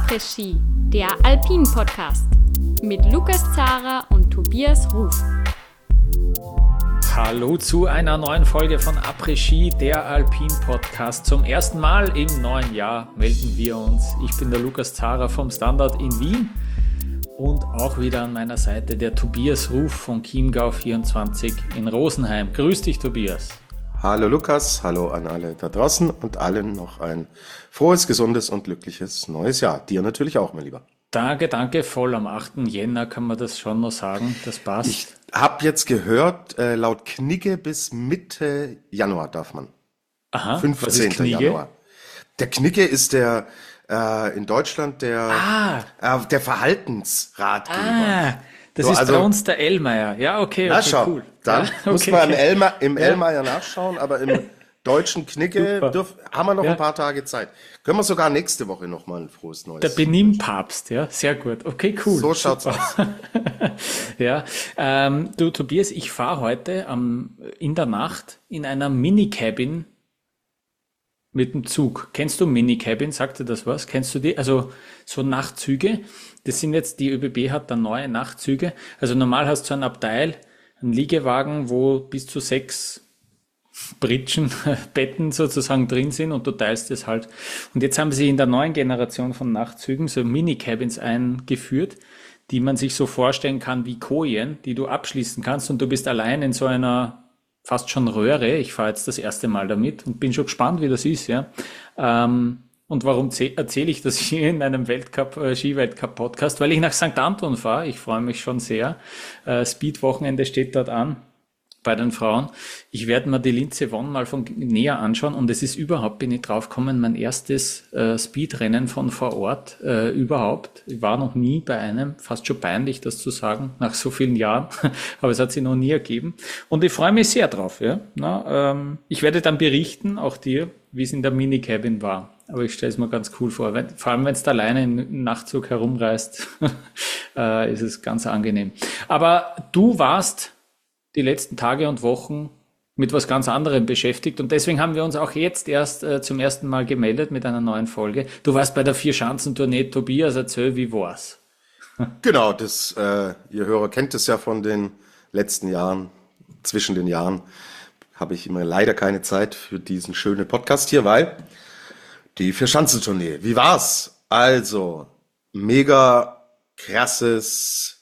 Après-Ski, der Alpin-Podcast mit Lukas Zara und Tobias Ruf. Hallo zu einer neuen Folge von Après-Ski, der Alpin-Podcast. Zum ersten Mal im neuen Jahr melden wir uns. Ich bin der Lukas Zara vom Standard in Wien und auch wieder an meiner Seite der Tobias Ruf von Chiemgau24 in Rosenheim. Grüß dich, Tobias. Hallo Lukas, hallo an alle da draußen und allen noch ein frohes, gesundes und glückliches neues Jahr. Dir natürlich auch, mein Lieber. Danke, voll am 8. Jänner kann man das schon noch sagen, das passt. Ich habe jetzt gehört, laut Knigge bis Mitte Januar darf man. Aha, 15. was ist Knigge? Januar. Der Knigge ist der in Deutschland der Verhaltensratgeber. Das So, ist also, bei uns der Ellmeier. Ja, okay, schau, cool. dann ja, muss man im Ellmeier nachschauen, aber im deutschen Knigge haben wir noch ein paar Tage Zeit. Können wir sogar nächste Woche noch mal ein frohes Neues. Der Benimm-Papst, ja, sehr gut. Okay, cool. So schaut's aus. Ja, du Tobias, ich fahre heute in der Nacht in einer Mini-Cabin mit dem Zug. Kennst du Mini-Cabin? Sagt dir das was? Kennst du die? Also so Nachtzüge. Das sind jetzt, die ÖBB hat da neue Nachtzüge. Also normal hast du so ein Abteil, einen Liegewagen, wo bis zu 6 Pritschen, Betten sozusagen drin sind und du teilst es halt. Und jetzt haben sie in der neuen Generation von Nachtzügen so Mini-Cabins eingeführt, die man sich so vorstellen kann wie Kojen, die du abschließen kannst und du bist allein in so einer fast schon Röhre. Ich fahre jetzt das erste Mal damit und bin schon gespannt, wie das ist, ja. Und warum erzähle ich das hier in einem Ski-Weltcup-Podcast? Weil ich nach St. Anton fahre. Ich freue mich schon sehr. Speed-Wochenende steht dort an bei den Frauen. Ich werde mir die Linze Won mal von näher anschauen und es ist überhaupt, bin ich draufgekommen, mein erstes Speedrennen von vor Ort überhaupt. Ich war noch nie bei einem, fast schon peinlich, das zu sagen, nach so vielen Jahren, aber es hat sich noch nie ergeben. Und ich freue mich sehr drauf. Ja? Ich werde dann berichten, auch dir, wie es in der Mini-Cabin war. Aber ich stelle es mir ganz cool vor. Vor allem, wenn es da alleine im Nachtzug herumreist, ist es ganz angenehm. Aber du warst die letzten Tage und Wochen mit was ganz anderem beschäftigt. Und deswegen haben wir uns auch jetzt erst zum ersten Mal gemeldet mit einer neuen Folge. Du warst bei der Vierschanzentournee. Tobias, erzähl, wie war's? Genau, ihr Hörer kennt es ja von den letzten Jahren. Zwischen den Jahren habe ich immer leider keine Zeit für diesen schönen Podcast hier, weil die Vierschanzentournee. Wie war's? Also, mega krasses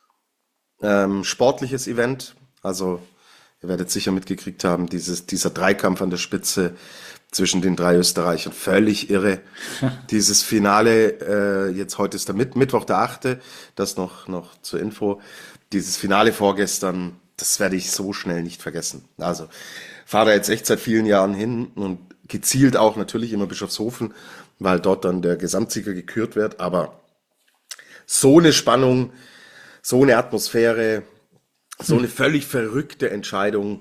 sportliches Event. Also, ihr werdet sicher mitgekriegt haben, dieser Dreikampf an der Spitze zwischen den 3 Österreichern, völlig irre. Dieses Finale, jetzt heute ist der Mittwoch, der 8., das noch zur Info. Dieses Finale vorgestern, das werde ich so schnell nicht vergessen. Also, fahre da jetzt echt seit vielen Jahren hin und gezielt auch natürlich immer Bischofshofen, weil dort dann der Gesamtsieger gekürt wird. Aber so eine Spannung, so eine Atmosphäre, so eine völlig verrückte Entscheidung,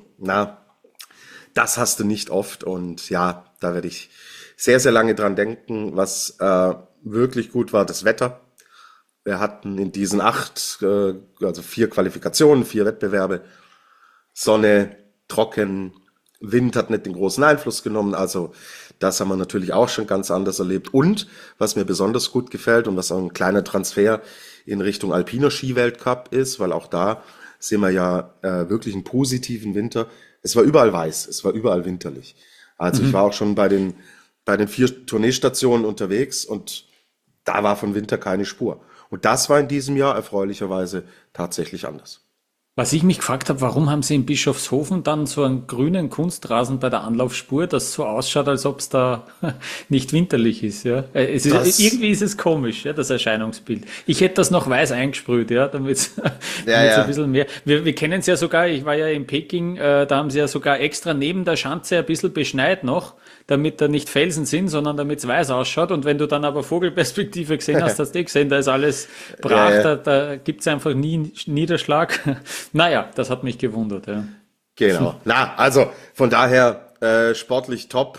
das hast du nicht oft. Und ja, da werde ich sehr, sehr lange dran denken. Was wirklich gut war, das Wetter. Wir hatten in diesen 4 Qualifikationen, 4 Wettbewerbe, Sonne, trocken, Wind hat nicht den großen Einfluss genommen. Also das haben wir natürlich auch schon ganz anders erlebt. Und was mir besonders gut gefällt und was auch ein kleiner Transfer in Richtung Alpiner Ski-Weltcup ist, weil auch da sehen wir ja wirklich einen positiven Winter. Es war überall weiß, es war überall winterlich. Also ich war auch schon bei den 4 Tourneestationen unterwegs und da war von Winter keine Spur. Und das war in diesem Jahr erfreulicherweise tatsächlich anders. Was ich mich gefragt habe, warum haben sie in Bischofshofen dann so einen grünen Kunstrasen bei der Anlaufspur, das so ausschaut, als ob es da nicht winterlich ist, ja? Irgendwie ist es komisch, ja, das Erscheinungsbild. Ich hätte das noch weiß eingesprüht, ja, damit ein bisschen mehr. Wir kennen es ja sogar, ich war ja in Peking, da haben sie ja sogar extra neben der Schanze ein bisschen beschneit noch, damit da nicht Felsen sind, sondern damit es weiß ausschaut. Und wenn du dann aber Vogelperspektive gesehen hast, hast du gesehen, da ist alles brach, da gibt's einfach nie Niederschlag. Naja, das hat mich gewundert, ja. Genau. Also von daher sportlich top,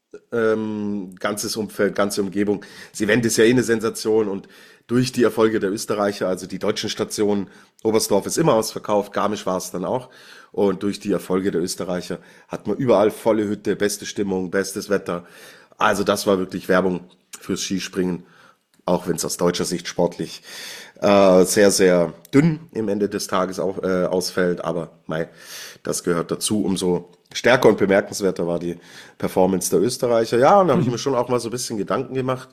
ganzes Umfeld, ganze Umgebung. Das Event ist ja eine Sensation und durch die Erfolge der Österreicher, also die deutschen Stationen, Oberstdorf ist immer ausverkauft, Garmisch war es dann auch. Und durch die Erfolge der Österreicher hat man überall volle Hütte, beste Stimmung, bestes Wetter. Also das war wirklich Werbung fürs Skispringen. auch wenn es aus deutscher Sicht sportlich sehr, sehr dünn im Ende des Tages ausfällt. Aber das gehört dazu. Umso stärker und bemerkenswerter war die Performance der Österreicher. Ja, und da habe ich mir schon auch mal so ein bisschen Gedanken gemacht,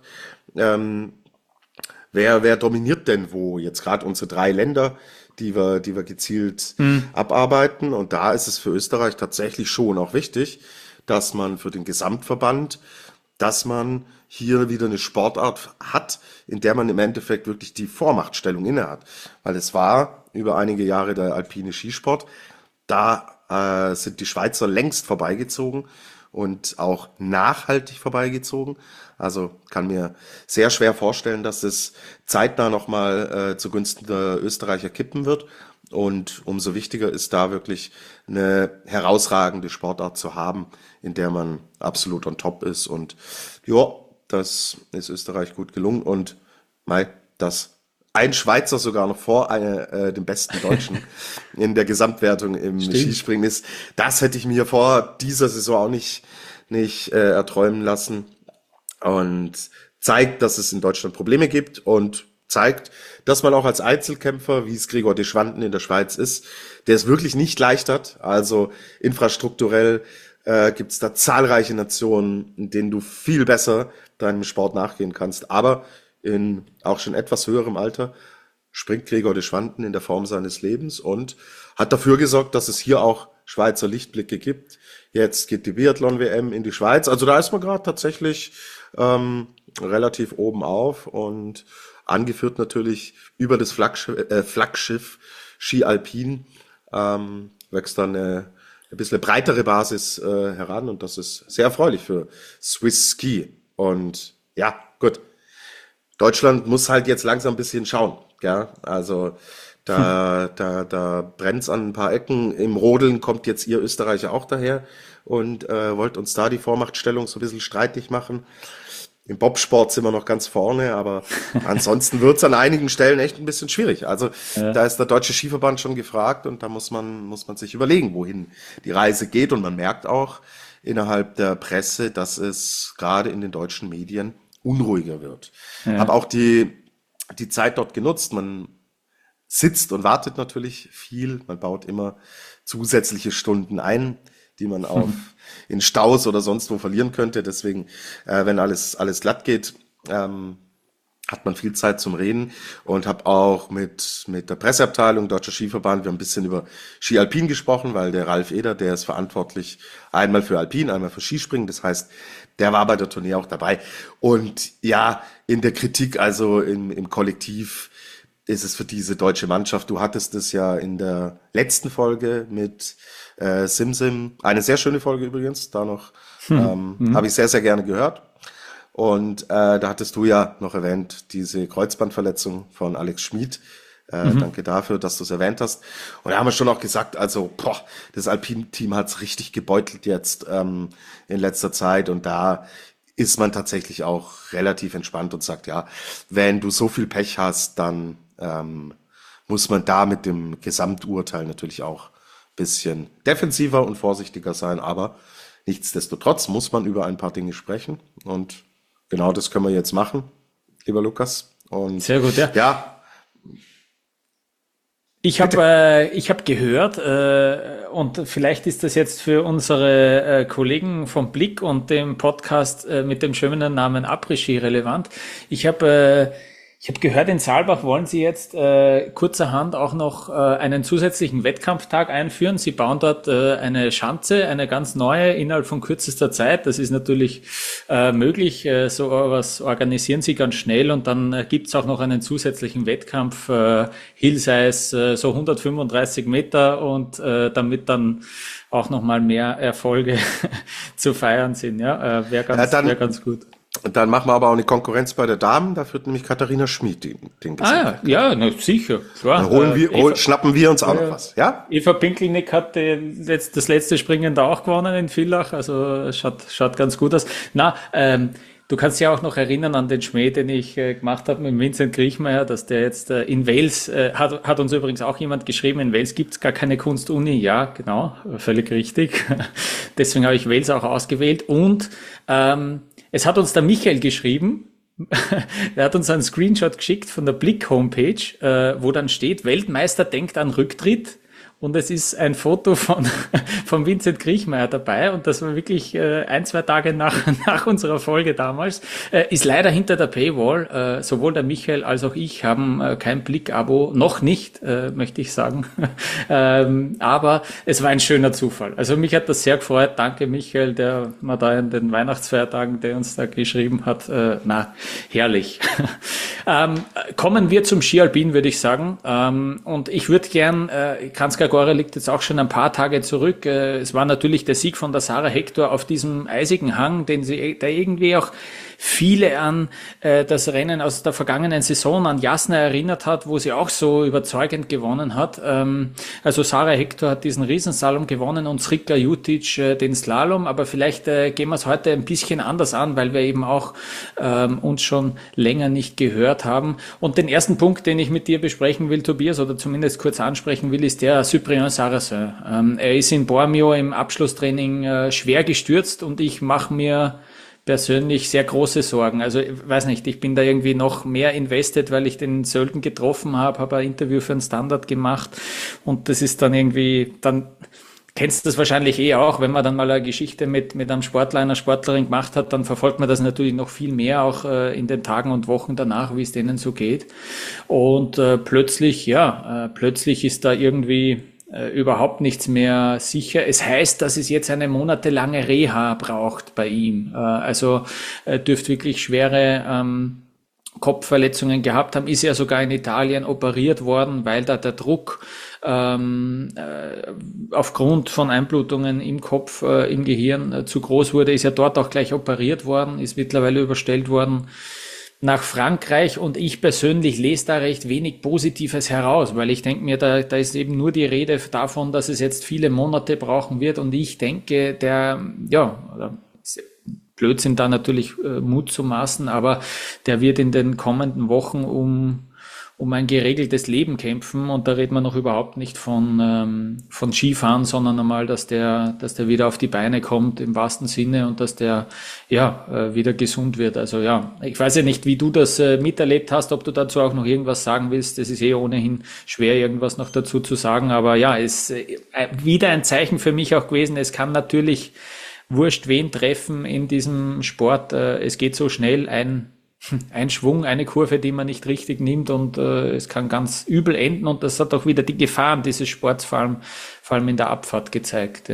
wer dominiert denn wo? Jetzt gerade unsere 3 Länder, die wir gezielt abarbeiten. Und da ist es für Österreich tatsächlich schon auch wichtig, dass man für den Gesamtverband, dass man hier wieder eine Sportart hat, in der man im Endeffekt wirklich die Vormachtstellung inne hat. Weil es war über einige Jahre der alpine Skisport, da sind die Schweizer längst vorbeigezogen und auch nachhaltig vorbeigezogen. Also kann mir sehr schwer vorstellen, dass es zeitnah nochmal zugunsten der Österreicher kippen wird. Und umso wichtiger ist da wirklich eine herausragende Sportart zu haben, in der man absolut on top ist. Und ja, das ist Österreich gut gelungen. Und dass ein Schweizer sogar noch vor dem besten Deutschen in der Gesamtwertung im Skispringen ist, das hätte ich mir vor dieser Saison auch nicht erträumen lassen. Und zeigt, dass es in Deutschland Probleme gibt und zeigt, dass man auch als Einzelkämpfer, wie es Gregor Deschwanden in der Schweiz ist, der es wirklich nicht leicht hat. Also infrastrukturell gibt es da zahlreiche Nationen, in denen du viel besser deinem Sport nachgehen kannst. Aber in auch schon etwas höherem Alter springt Gregor Deschwanden in der Form seines Lebens und hat dafür gesorgt, dass es hier auch Schweizer Lichtblicke gibt. Jetzt geht die Biathlon-WM in die Schweiz. Also da ist man gerade tatsächlich relativ oben auf und angeführt natürlich über das Flaggschiff Ski Alpin wächst dann eine bisschen breitere Basis heran und das ist sehr erfreulich für Swiss Ski. Und ja, gut, Deutschland muss halt jetzt langsam ein bisschen schauen. Ja? Also da brennt's an ein paar Ecken. Im Rodeln kommt jetzt ihr Österreicher auch daher und wollt uns da die Vormachtstellung so ein bisschen streitig machen. Im Bobsport sind wir noch ganz vorne, aber ansonsten wird's an einigen Stellen echt ein bisschen schwierig. Also da ist der Deutsche Skiverband schon gefragt und da muss man sich überlegen, wohin die Reise geht. Und man merkt auch innerhalb der Presse, dass es gerade in den deutschen Medien unruhiger wird. Ja. Habe auch die Zeit dort genutzt. Man sitzt und wartet natürlich viel. Man baut immer zusätzliche Stunden ein, die man auf in Staus oder sonst wo verlieren könnte. Deswegen, wenn alles glatt geht, hat man viel Zeit zum Reden und habe auch mit der Presseabteilung Deutscher Skiverband, wir haben ein bisschen über Ski Alpin gesprochen, weil der Ralf Eder, der ist verantwortlich einmal für Alpin, einmal für Skispringen. Das heißt, der war bei der Tournee auch dabei. Und ja, in der Kritik, also im Kollektiv, ist es für diese deutsche Mannschaft, du hattest es ja in der letzten Folge mit Simsim, eine sehr schöne Folge übrigens, da noch, habe ich sehr, sehr gerne gehört. Und da hattest du ja noch erwähnt, diese Kreuzbandverletzung von Alex Schmid. Danke dafür, dass du es erwähnt hast. Und da haben wir schon auch gesagt, also das Alpin-Team hat's richtig gebeutelt jetzt in letzter Zeit. Und da ist man tatsächlich auch relativ entspannt und sagt, ja, wenn du so viel Pech hast, dann muss man da mit dem Gesamturteil natürlich auch ein bisschen defensiver und vorsichtiger sein. Aber nichtsdestotrotz muss man über ein paar Dinge sprechen. Und genau das können wir jetzt machen, lieber Lukas. Und sehr gut, ja. Ja. Ich hab gehört, und vielleicht ist das jetzt für unsere Kollegen vom Blick und dem Podcast mit dem schönen Namen Après-Ski relevant. Ich habe gehört, in Saalbach wollen Sie jetzt kurzerhand auch noch einen zusätzlichen Wettkampftag einführen. Sie bauen dort eine Schanze, eine ganz neue, innerhalb von kürzester Zeit. Das ist natürlich möglich. So was organisieren Sie ganz schnell und dann gibt's auch noch einen zusätzlichen Wettkampf, Hillsize, so 135 Meter und damit dann auch nochmal mehr Erfolge zu feiern sind. Ja, wäre ganz gut. Und dann machen wir aber auch eine Konkurrenz bei der Damen, da führt nämlich Katharina Schmid den ja, na, sicher, klar. Dann schnappen wir uns auch noch was, ja? Eva Pinkelnick hat das letzte Springen da auch gewonnen in Villach, also schaut ganz gut aus. Na, du kannst dich auch noch erinnern an den Schmäh, den ich gemacht habe mit Vincent Griechmeier, dass der jetzt in Wales, hat uns übrigens auch jemand geschrieben, in Wales gibt's gar keine Kunstuni. Ja, genau, völlig richtig. Deswegen habe ich Wales auch ausgewählt und es hat uns der Michael geschrieben, er hat uns einen Screenshot geschickt von der Blick-Homepage, wo dann steht, Weltmeister denkt an Rücktritt. Und es ist ein Foto von Vincent Kriechmayr dabei und das war wirklich 1-2 Tage nach unserer Folge damals. Ist leider hinter der Paywall. Sowohl der Michael als auch ich haben kein Blick-Abo, noch nicht, möchte ich sagen. Aber es war ein schöner Zufall. Also mich hat das sehr gefreut. Danke Michael, der mal da in den Weihnachtsfeiertagen, der uns da geschrieben hat. Herrlich. Kommen wir zum Ski Alpin, würde ich sagen. Und ich würde gern, Kranjska Gora liegt jetzt auch schon ein paar Tage zurück. Es war natürlich der Sieg von der Sarah Hector auf diesem eisigen Hang, der irgendwie auch viele an das Rennen aus der vergangenen Saison, an Jasna erinnert hat, wo sie auch so überzeugend gewonnen hat. Also Sarah Hector hat diesen Riesenslalom gewonnen und Srika Jutic den Slalom, aber vielleicht gehen wir es heute ein bisschen anders an, weil wir eben auch uns schon länger nicht gehört haben. Und den ersten Punkt, den ich mit dir besprechen will, Tobias, oder zumindest kurz ansprechen will, ist der Cyprien Sarrazin. Er ist in Bormio im Abschlusstraining schwer gestürzt und ich mache mir persönlich sehr große Sorgen. Also ich weiß nicht, ich bin da irgendwie noch mehr invested, weil ich den Sölden getroffen habe ein Interview für einen Standard gemacht und das ist dann irgendwie, dann kennst du das wahrscheinlich auch, wenn man dann mal eine Geschichte mit einem Sportler, einer Sportlerin gemacht hat, dann verfolgt man das natürlich noch viel mehr, auch in den Tagen und Wochen danach, wie es denen so geht. Und plötzlich ist da irgendwie überhaupt nichts mehr sicher. Es heißt, dass es jetzt eine monatelange Reha braucht bei ihm. Also dürfte wirklich schwere Kopfverletzungen gehabt haben. Ist ja sogar in Italien operiert worden, weil da der Druck aufgrund von Einblutungen im Kopf, im Gehirn zu groß wurde. Ist ja dort auch gleich operiert worden, ist mittlerweile überstellt worden nach Frankreich und ich persönlich lese da recht wenig Positives heraus, weil ich denke mir, da ist eben nur die Rede davon, dass es jetzt viele Monate brauchen wird und ich denke, Blödsinn da natürlich Mut zu maßen, aber der wird in den kommenden Wochen um ein geregeltes Leben kämpfen und da reden wir noch überhaupt nicht von Skifahren, sondern einmal, dass der wieder auf die Beine kommt im wahrsten Sinne und dass der wieder gesund wird. Also ja, ich weiß ja nicht, wie du das miterlebt hast, ob du dazu auch noch irgendwas sagen willst. Das ist ohnehin schwer, irgendwas noch dazu zu sagen, aber ja, ist wieder ein Zeichen für mich auch gewesen. Es kann natürlich wurscht wen treffen in diesem Sport. Es geht so schnell, ein Schwung, eine Kurve, die man nicht richtig nimmt und es kann ganz übel enden und das hat auch wieder die Gefahren dieses Sports vor allem in der Abfahrt gezeigt.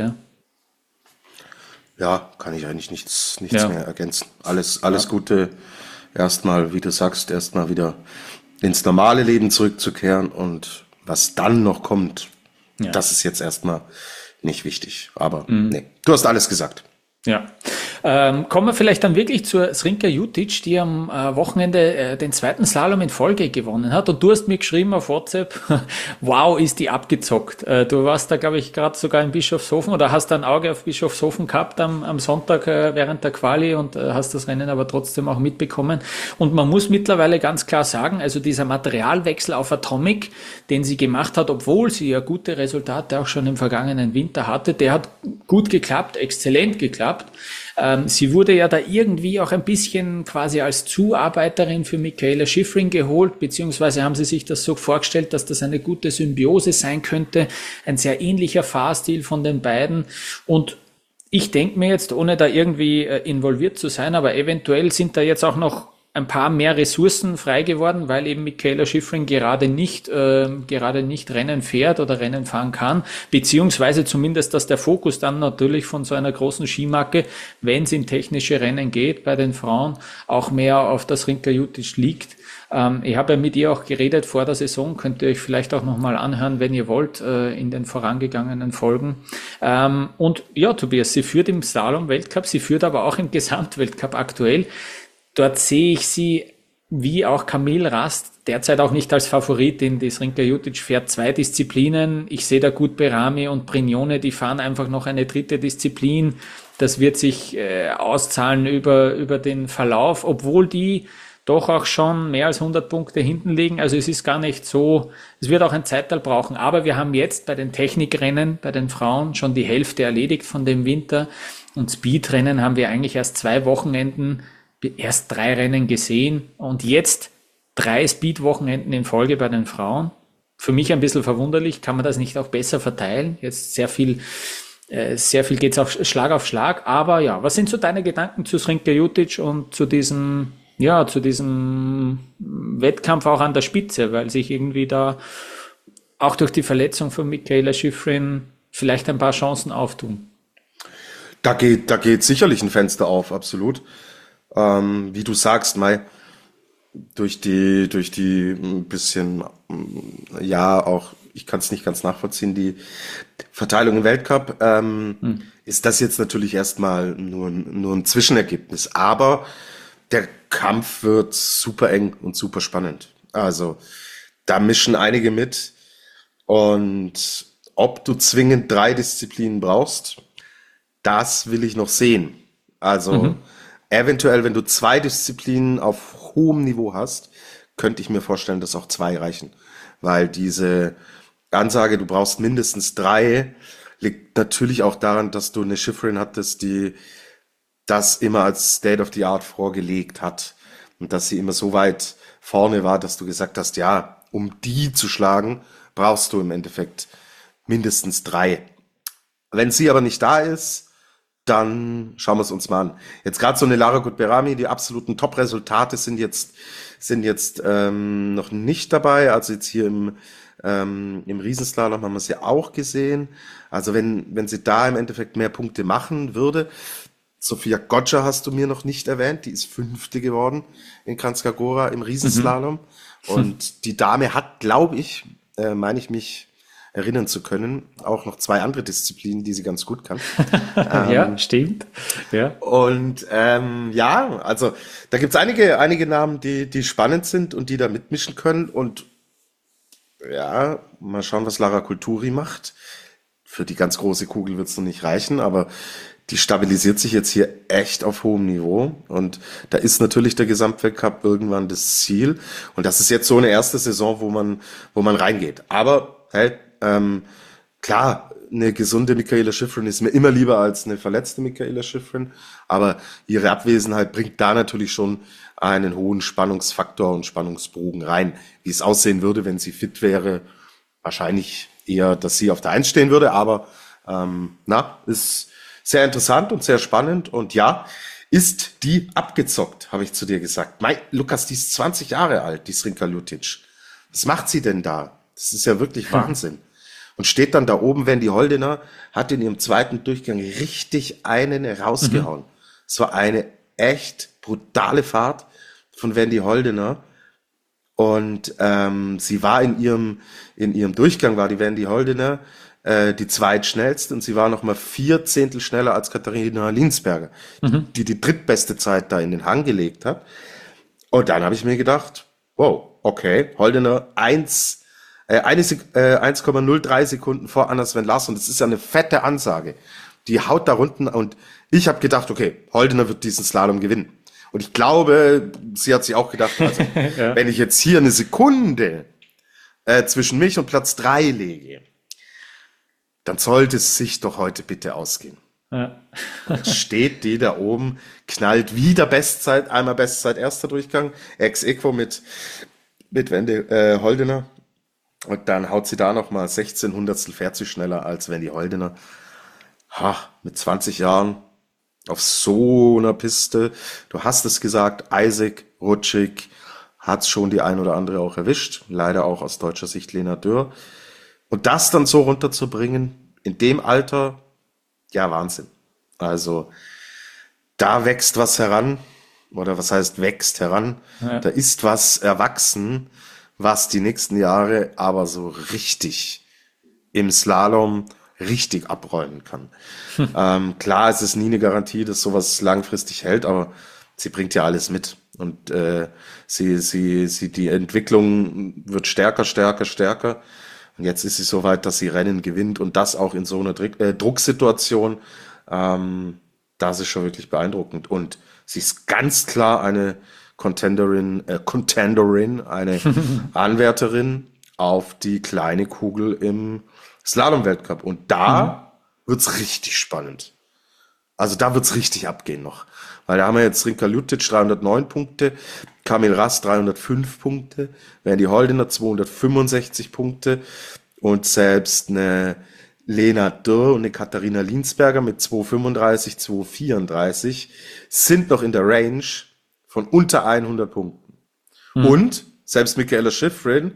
Ja, kann ich eigentlich nichts mehr ergänzen. Alles Gute. Erstmal, wie du sagst, erstmal wieder ins normale Leben zurückzukehren und was dann noch kommt, das ist jetzt erstmal nicht wichtig. Aber nee, du hast alles gesagt. Ja. Kommen wir vielleicht dann wirklich zur Srika Jutic, die am Wochenende den zweiten Slalom in Folge gewonnen hat. Und du hast mir geschrieben auf WhatsApp, wow, ist die abgezockt. Du warst da, glaube ich, gerade sogar in Bischofshofen oder hast ein Auge auf Bischofshofen gehabt am Sonntag während der Quali und hast das Rennen aber trotzdem auch mitbekommen. Und man muss mittlerweile ganz klar sagen, also dieser Materialwechsel auf Atomic, den sie gemacht hat, obwohl sie ja gute Resultate auch schon im vergangenen Winter hatte, der hat gut geklappt, exzellent geklappt. Sie wurde ja da irgendwie auch ein bisschen quasi als Zuarbeiterin für Mikaela Shiffrin geholt, beziehungsweise haben sie sich das so vorgestellt, dass das eine gute Symbiose sein könnte, ein sehr ähnlicher Fahrstil von den beiden. Und ich denke mir jetzt, ohne da irgendwie involviert zu sein, aber eventuell sind da jetzt auch noch ein paar mehr Ressourcen frei geworden, weil eben Mikaela Shiffrin gerade nicht Rennen fährt oder Rennen fahren kann, beziehungsweise zumindest, dass der Fokus dann natürlich von so einer großen Skimarke, wenn es in technische Rennen geht, bei den Frauen auch mehr auf das Srika Jutic liegt. Ich habe ja mit ihr auch geredet vor der Saison, könnt ihr euch vielleicht auch nochmal anhören, wenn ihr wollt, in den vorangegangenen Folgen. Und ja, Tobias, sie führt im Slalom-Weltcup, sie führt aber auch im Gesamtweltcup aktuell. Dort sehe ich sie, wie auch Camille Rast, derzeit auch nicht als Favoritin. Die Srika Jutic fährt 2 Disziplinen. Ich sehe da gut Berami und Brignone, die fahren einfach noch eine 3. Disziplin. Das wird sich auszahlen über den Verlauf, obwohl die doch auch schon mehr als 100 Punkte hinten liegen. Also es ist gar nicht so, es wird auch ein Zeitteil brauchen. Aber wir haben jetzt bei den Technikrennen, bei den Frauen schon die Hälfte erledigt von dem Winter. Und Speedrennen haben wir eigentlich erst 2 Wochenenden erst 3 Rennen gesehen und jetzt 3 Speed-Wochenenden in Folge bei den Frauen. Für mich ein bisschen verwunderlich, kann man das nicht auch besser verteilen? Jetzt sehr viel geht's auf Schlag, aber ja, was sind so deine Gedanken zu Srinka Jutic und zu diesem Wettkampf auch an der Spitze, weil sich irgendwie da auch durch die Verletzung von Mikaela Shiffrin vielleicht ein paar Chancen auftun? Da geht sicherlich ein Fenster auf, absolut. Wie du sagst, durch die ein bisschen, ja, auch, ich kann es nicht ganz nachvollziehen, die Verteilung im Weltcup, ist das jetzt natürlich erstmal nur ein Zwischenergebnis. Aber der Kampf wird super eng und super spannend. Also, da mischen einige mit. Und ob du zwingend 3 Disziplinen brauchst, das will ich noch sehen. Also eventuell, wenn du 2 Disziplinen auf hohem Niveau hast, könnte ich mir vorstellen, dass auch 2 reichen. Weil diese Ansage, du brauchst mindestens 3, liegt natürlich auch daran, dass du eine Shiffrin hattest, die das immer als State of the Art vorgelegt hat. Und dass sie immer so weit vorne war, dass du gesagt hast, ja, um die zu schlagen, brauchst du im Endeffekt mindestens 3. Wenn sie aber nicht da ist, dann schauen wir es uns mal an. Jetzt gerade so eine Lara Gutberami, die absoluten Top-Resultate sind jetzt noch nicht dabei. Also jetzt hier im Riesenslalom haben wir sie auch gesehen. Also wenn sie da im Endeffekt mehr Punkte machen würde. Sofia Gotcha hast du mir noch nicht erwähnt. Die ist 5. geworden in Kranjska Gora im Riesenslalom. Und die Dame hat, glaube ich, meine ich mich erinnern zu können, auch noch 2 andere Disziplinen, die sie ganz gut kann. Ja, stimmt. Ja. Und ja, also da gibt's einige Namen, die spannend sind und die da mitmischen können. Und ja, mal schauen, was Lara Kulturi macht. Für die ganz große Kugel wird's noch nicht reichen, aber die stabilisiert sich jetzt hier echt auf hohem Niveau. Und da ist natürlich der Gesamtweltcup irgendwann das Ziel. Und das ist jetzt so eine erste Saison, wo man reingeht. Aber hey, klar, eine gesunde Mikaela Shiffrin ist mir immer lieber als eine verletzte Mikaela Shiffrin, aber ihre Abwesenheit bringt da natürlich schon einen hohen Spannungsfaktor und Spannungsbogen rein. Wie es aussehen würde, wenn sie fit wäre, wahrscheinlich eher, dass sie auf der 1 stehen würde, aber ist sehr interessant und sehr spannend und ja, ist die abgezockt, habe ich zu dir gesagt. Lukas, die ist 20 Jahre alt, die Srinka Jutic. Was macht sie denn da? Das ist ja wirklich Wahnsinn. Und steht dann da oben, Wendy Holdener hat in ihrem 2. Durchgang richtig einen rausgehauen. Es war eine echt brutale Fahrt von Wendy Holdener. Und sie war in ihrem Durchgang, war die Wendy Holdener die zweitschnellste und sie war noch mal 4 Zehntel schneller als Katharina Linsberger, die drittbeste Zeit da in den Hang gelegt hat. Und dann habe ich mir gedacht, wow, okay, Holdener 1,03 Sekunden vor Anna Sven Larsson. Das ist ja eine fette Ansage. Die haut da unten und ich habe gedacht, okay, Holdener wird diesen Slalom gewinnen. Und ich glaube, sie hat sich auch gedacht, also, ja. Wenn ich jetzt hier eine Sekunde zwischen mich und Platz 3 lege, dann sollte es sich doch heute bitte ausgehen. Ja. Jetzt steht die da oben, knallt wieder Bestzeit, einmal Bestzeit erster Durchgang, ex-equo mit Wendy Holdener. Und dann haut sie da nochmal 16 Hundertstel, fährt sie schneller als Wendy Holdener. Mit 20 Jahren auf so einer Piste. Du hast es gesagt, Isaac Rutschig hat schon die ein oder andere auch erwischt. Leider auch aus deutscher Sicht Lena Dürr. Und das dann so runterzubringen, in dem Alter, ja, Wahnsinn. Also, da wächst was heran. Oder was heißt wächst heran? Ja. Da ist was erwachsen, was die nächsten Jahre aber so richtig im Slalom richtig abräumen kann. Klar, es ist nie eine Garantie, dass sowas langfristig hält, aber sie bringt ja alles mit. Und die Entwicklung wird stärker. Und jetzt ist sie so weit, dass sie Rennen gewinnt und das auch in so einer Drucksituation. Das ist schon wirklich beeindruckend. Und sie ist ganz klar eine Contenderin, eine Anwärterin auf die kleine Kugel im Slalom-Weltcup. Und da wird's richtig spannend. Also da wird's richtig abgehen noch. Weil da haben wir jetzt Rinka Lutic 309 Punkte, Kamil Rast 305 Punkte, Wendy Holdener 265 Punkte und selbst eine Lena Dürr und eine Katharina Linsberger mit 235, 234 sind noch in der Range von unter 100 Punkten. Und selbst Michaela Shiffrin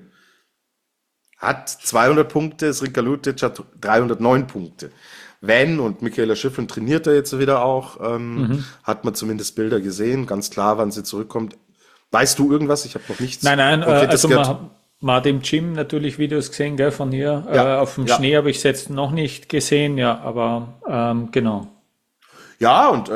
hat 200 Punkte, Rinka Lutic hat 309 Punkte. Und Michaela Shiffrin trainiert er jetzt wieder auch, hat man zumindest Bilder gesehen, ganz klar, wann sie zurückkommt. Weißt du irgendwas? Ich habe noch nichts. Nein, Konkretes also gehört. man hat im Gym natürlich Videos gesehen, gell, von ihr. Ja, Auf dem ja. Schnee habe ich es jetzt noch nicht gesehen, ja, aber genau. Ja, und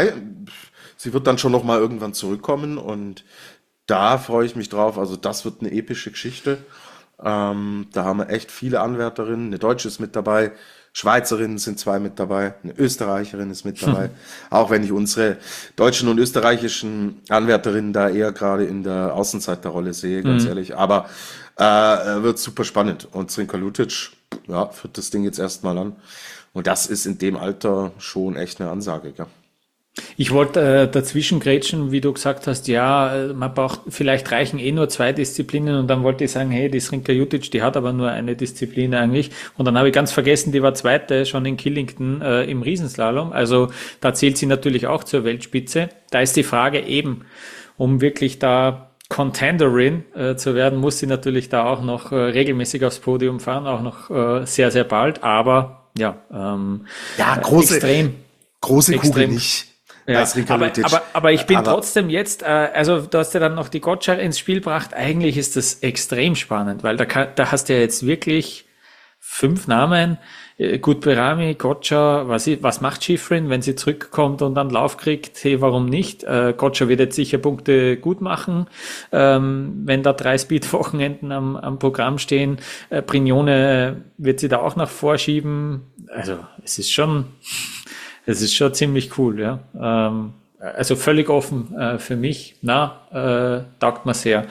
sie wird dann schon noch mal irgendwann zurückkommen und da freue ich mich drauf. Also das wird eine epische Geschichte. Da haben wir echt viele Anwärterinnen. Eine Deutsche ist mit dabei, Schweizerinnen sind 2 mit dabei, eine Österreicherin ist mit dabei. Auch wenn ich unsere deutschen und österreichischen Anwärterinnen da eher gerade in der Außenseiterrolle sehe, ganz ehrlich. Aber wird super spannend. Und Zrinka Lutic, ja, führt das Ding jetzt erstmal an. Und das ist in dem Alter schon echt eine Ansage, gell? Ich wollte dazwischen grätschen, wie du gesagt hast, ja, man braucht, vielleicht reichen nur 2 Disziplinen und dann wollte ich sagen, hey, die Rinka Jutic, die hat aber nur eine Disziplin eigentlich. Und dann habe ich ganz vergessen, die war zweite schon in Killington im Riesenslalom. Also da zählt sie natürlich auch zur Weltspitze. Da ist die Frage eben, um wirklich da Contenderin zu werden, muss sie natürlich da auch noch regelmäßig aufs Podium fahren, auch noch sehr, sehr bald. Aber ja, Ja, große Kugel extrem. nicht. Ja, Als Rinka Lutic. aber ich bin Aber- trotzdem jetzt, also du hast ja dann noch die Gotcha ins Spiel gebracht. Eigentlich ist das extrem spannend, weil da hast du ja jetzt wirklich 5 Namen. Gut, Berami, Gotcha, was macht Shiffrin, wenn sie zurückkommt und dann Lauf kriegt? Hey, warum nicht? Gotcha wird jetzt sicher Punkte gut machen, wenn da 3 Speed-Wochenenden am Programm stehen. Brignone wird sie da auch nach vorschieben. Also es ist schon ziemlich cool, ja. Also völlig offen für mich. Taugt mir sehr.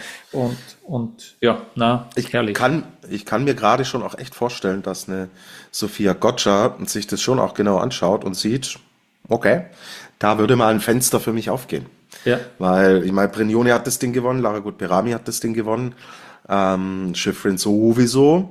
Und ja, herrlich. Ich kann mir gerade schon auch echt vorstellen, dass eine Sophia Gotcha sich das schon auch genau anschaut und sieht, okay, da würde mal ein Fenster für mich aufgehen. Ja. Weil, ich meine, Brignone hat das Ding gewonnen, Lara Gut-Berami hat das Ding gewonnen, Shiffrin sowieso.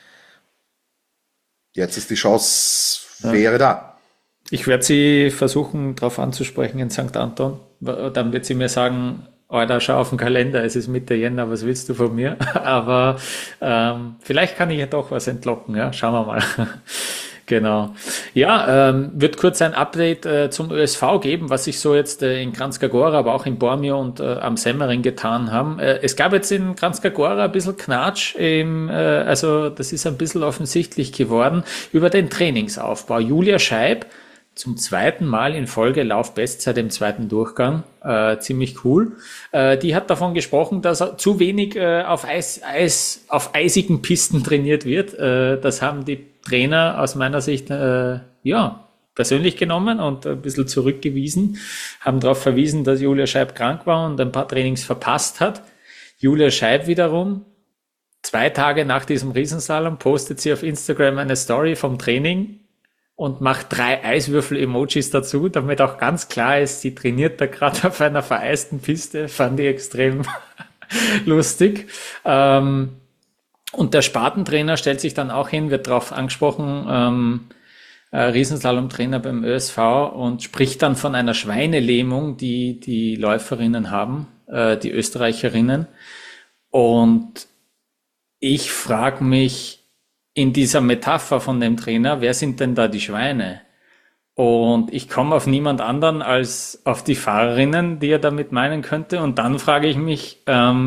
Jetzt ist die Chance, wäre da. Ich werde sie versuchen, darauf anzusprechen in St. Anton. Dann wird sie mir sagen, Alter, schau auf den Kalender, es ist Mitte Jänner, was willst du von mir? Aber vielleicht kann ich ja doch was entlocken, ja, schauen wir mal. Genau. Ja, wird kurz ein Update zum ÖSV geben, was sich so jetzt in Kranjska Gora, aber auch in Bormio und am Semmering getan haben. Es gab jetzt in Kranjska Gora ein bisschen Knatsch, also das ist ein bisschen offensichtlich geworden, über den Trainingsaufbau. Julia Scheib zum 2. Mal in Folge Laufbestzeit im 2. Durchgang. Ziemlich cool. Die hat davon gesprochen, dass zu wenig auf eisigen Pisten trainiert wird. Das haben die Trainer aus meiner Sicht persönlich genommen und ein bisschen zurückgewiesen, haben darauf verwiesen, dass Julia Scheib krank war und ein paar Trainings verpasst hat. Julia Scheib wiederum, 2 Tage nach diesem Riesenslalom, postet sie auf Instagram eine Story vom Training und macht 3 Eiswürfel-Emojis dazu, damit auch ganz klar ist, sie trainiert da gerade auf einer vereisten Piste. Fand ich extrem lustig. Und der Spartentrainer stellt sich dann auch hin, wird darauf angesprochen, Riesenslalom-Trainer beim ÖSV und spricht dann von einer Schweinelähmung, die die Läuferinnen haben, die Österreicherinnen. Und ich frage mich, in dieser Metapher von dem Trainer, wer sind denn da die Schweine? Und ich komme auf niemand anderen als auf die Fahrerinnen, die er damit meinen könnte. Und dann frage ich mich,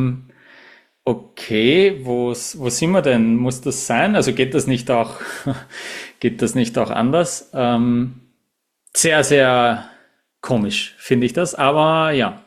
okay, wo sind wir denn? Muss das sein? Also geht das nicht auch anders? Sehr, sehr komisch, finde ich das. Aber ja,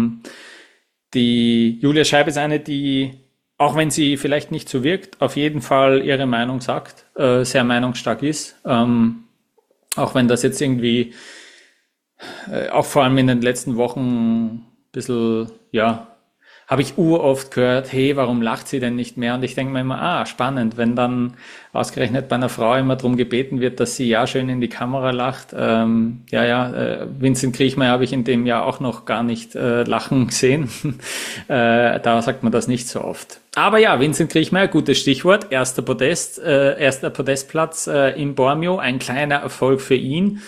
die Julia Scheib ist eine, die, auch wenn sie vielleicht nicht so wirkt, auf jeden Fall ihre Meinung sagt, sehr meinungsstark ist. Auch wenn das jetzt irgendwie, auch vor allem in den letzten Wochen ein bisschen, ja, Habe ich uroft gehört, hey, warum lacht sie denn nicht mehr? Und ich denke mir immer, spannend, wenn dann ausgerechnet bei einer Frau immer darum gebeten wird, dass sie ja schön in die Kamera lacht. Vincent Kriechmeier habe ich in dem Jahr auch noch gar nicht lachen sehen. Da sagt man das nicht so oft. Aber ja, Vincent Kriechmeier, gutes Stichwort, erster Podestplatz in Bormio, ein kleiner Erfolg für ihn.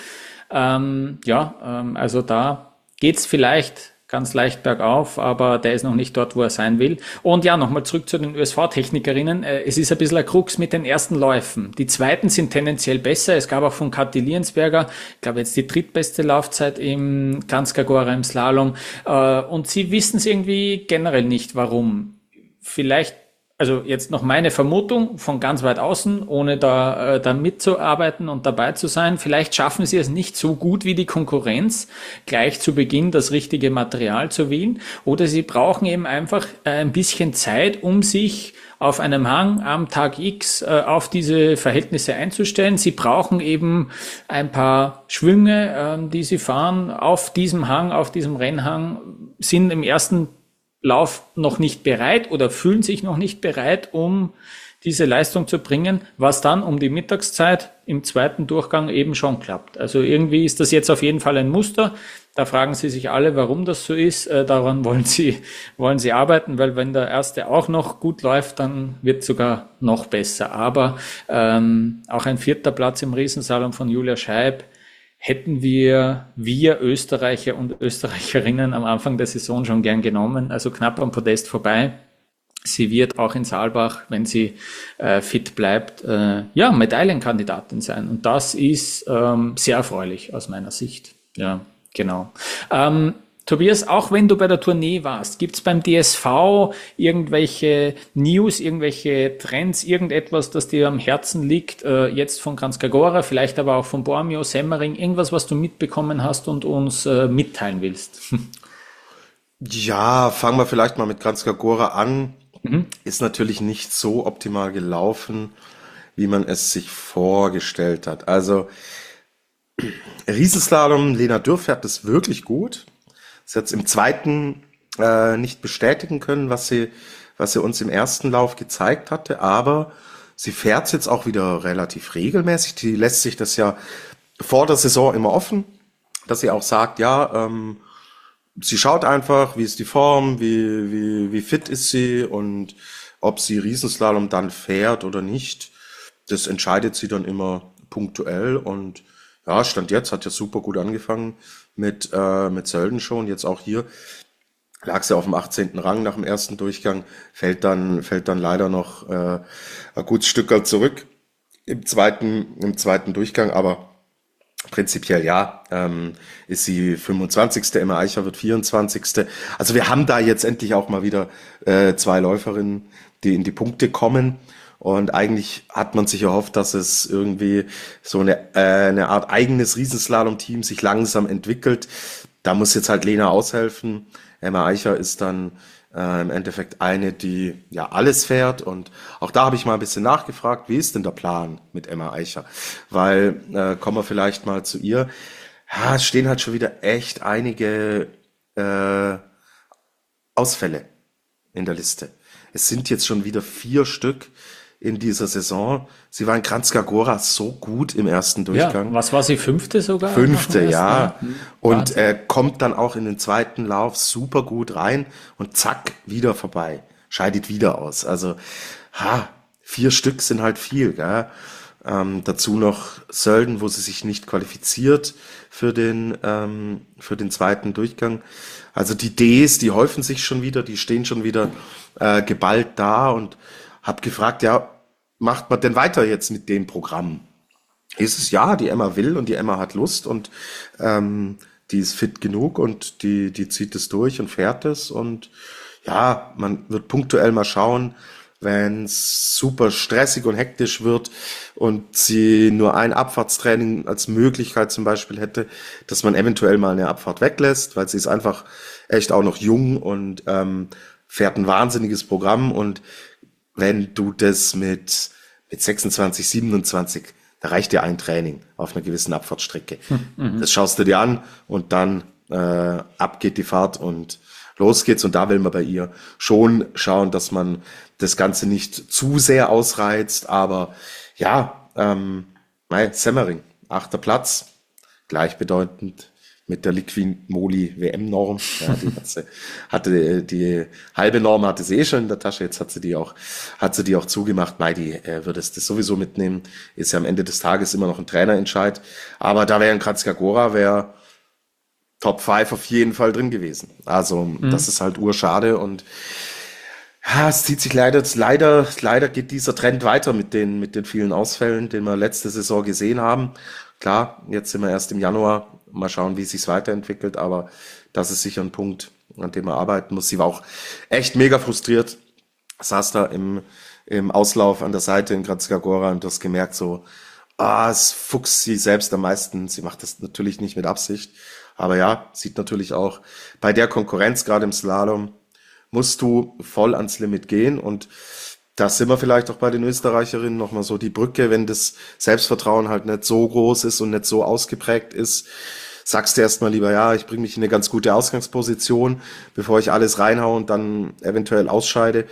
Also da geht's vielleicht ganz leicht bergauf, aber der ist noch nicht dort, wo er sein will. Und ja, nochmal zurück zu den ÖSV-Technikerinnen. Es ist ein bisschen ein Krux mit den ersten Läufen. Die zweiten sind tendenziell besser. Es gab auch von Kathi Liensberger, ich glaube jetzt die drittbeste Laufzeit im Kranjska Gora im Slalom. Und sie wissen es irgendwie generell nicht, warum. Vielleicht, also jetzt noch meine Vermutung von ganz weit außen, ohne da mitzuarbeiten und dabei zu sein. Vielleicht schaffen sie es nicht so gut wie die Konkurrenz, gleich zu Beginn das richtige Material zu wählen. Oder sie brauchen eben einfach ein bisschen Zeit, um sich auf einem Hang am Tag X auf diese Verhältnisse einzustellen. Sie brauchen eben ein paar Schwünge, die sie fahren auf diesem Hang, auf diesem Rennhang, sind im ersten Lauf noch nicht bereit oder fühlen sich noch nicht bereit, um diese Leistung zu bringen, was dann um die Mittagszeit im zweiten Durchgang eben schon klappt. Also irgendwie ist das jetzt auf jeden Fall ein Muster. Da fragen Sie sich alle, warum das so ist. Daran wollen Sie arbeiten, weil wenn der erste auch noch gut läuft, dann wird sogar noch besser. Aber auch ein 4. Platz im Riesenslalom von Julia Scheib hätten wir Österreicher und Österreicherinnen am Anfang der Saison schon gern genommen, also knapp am Podest vorbei. Sie wird auch in Saalbach, wenn sie fit bleibt, Medaillenkandidatin sein. Und das ist sehr erfreulich aus meiner Sicht. Ja, genau. Tobias, auch wenn du bei der Tournee warst, gibt's beim DSV irgendwelche News, irgendwelche Trends, irgendetwas, das dir am Herzen liegt, jetzt von Kranjska Gora, vielleicht aber auch von Bormio, Semmering, irgendwas, was du mitbekommen hast und uns mitteilen willst? Ja, fangen wir vielleicht mal mit Kranjska Gora an. Ist natürlich nicht so optimal gelaufen, wie man es sich vorgestellt hat. Also Riesenslalom, Lena Dürr fährt das wirklich gut. Sie hat es im zweiten nicht bestätigen können, was sie uns im ersten Lauf gezeigt hatte, aber sie fährt es jetzt auch wieder relativ regelmäßig. Die lässt sich das ja vor der Saison immer offen, dass sie auch sagt, sie schaut einfach, wie ist die Form, wie fit ist sie und ob sie Riesenslalom dann fährt oder nicht. Das entscheidet sie dann immer punktuell und ja, Stand jetzt hat ja super gut angefangen mit Sölden schon. Jetzt auch hier lag sie auf dem 18. Rang nach dem ersten Durchgang, fällt dann leider noch ein gutes Stück zurück im zweiten Durchgang, aber prinzipiell ist sie 25. Emma Eicher wird 24. Also wir haben da jetzt endlich auch mal wieder 2 Läuferinnen, die in die Punkte kommen. Und eigentlich hat man sich erhofft, dass es irgendwie so eine Art eigenes Riesenslalom-Team sich langsam entwickelt. Da muss jetzt halt Lena aushelfen. Emma Eicher ist dann im Endeffekt eine, die ja alles fährt. Und auch da habe ich mal ein bisschen nachgefragt, wie ist denn der Plan mit Emma Eicher? Weil, kommen wir vielleicht mal zu ihr. Ja, es stehen halt schon wieder echt einige Ausfälle in der Liste. Es sind jetzt schon wieder 4 Stück in dieser Saison. Sie war in Kranjska Gora so gut im ersten Durchgang. Ja, was war sie, 5. sogar? 5., ja. Und kommt dann auch in den zweiten Lauf super gut rein und zack, wieder vorbei. Scheidet wieder aus. Also, 4 Stück sind halt viel, gell? Dazu noch Sölden, wo sie sich nicht qualifiziert für den zweiten Durchgang. Also die Ds, die häufen sich schon wieder, die stehen schon wieder geballt da und hab gefragt, macht man denn weiter jetzt mit dem Programm? Ist es die Emma will und die Emma hat Lust und die ist fit genug und die zieht es durch und fährt es und ja, man wird punktuell mal schauen, wenn es super stressig und hektisch wird und sie nur ein Abfahrtstraining als Möglichkeit zum Beispiel hätte, dass man eventuell mal eine Abfahrt weglässt, weil sie ist einfach echt auch noch jung und fährt ein wahnsinniges Programm und wenn du das mit 26, 27, da reicht dir ein Training auf einer gewissen Abfahrtsstrecke. Das schaust du dir an und dann ab geht die Fahrt und los geht's. Und da will man bei ihr schon schauen, dass man das Ganze nicht zu sehr ausreizt. Aber ja, Semmering, 8. Platz, gleichbedeutend mit der Liquid Moly WM-Norm. Ja, hatte die halbe Norm hatte sie schon in der Tasche, jetzt hat sie die auch zugemacht. Die würde es das sowieso mitnehmen. Ist ja am Ende des Tages immer noch ein Trainerentscheid. Aber da wäre ein Kranjskagora, Top 5 auf jeden Fall drin gewesen. Also das ist halt urschade und ja, es zieht sich leider geht dieser Trend weiter mit den vielen Ausfällen, den wir letzte Saison gesehen haben. Klar, jetzt sind wir erst im Januar. Mal schauen, wie es sich weiterentwickelt, aber das ist sicher ein Punkt, an dem man arbeiten muss. Sie war auch echt mega frustriert, saß da im Auslauf an der Seite in Kranjskagora und du hast gemerkt so, es fuchst sie selbst am meisten. Sie macht das natürlich nicht mit Absicht, aber ja, sieht natürlich auch, bei der Konkurrenz, gerade im Slalom, musst du voll ans Limit gehen und da sind wir vielleicht auch bei den Österreicherinnen nochmal so die Brücke, wenn das Selbstvertrauen halt nicht so groß ist und nicht so ausgeprägt ist, sagst du erstmal lieber, ja, ich bringe mich in eine ganz gute Ausgangsposition, bevor ich alles reinhaue und dann eventuell ausscheide.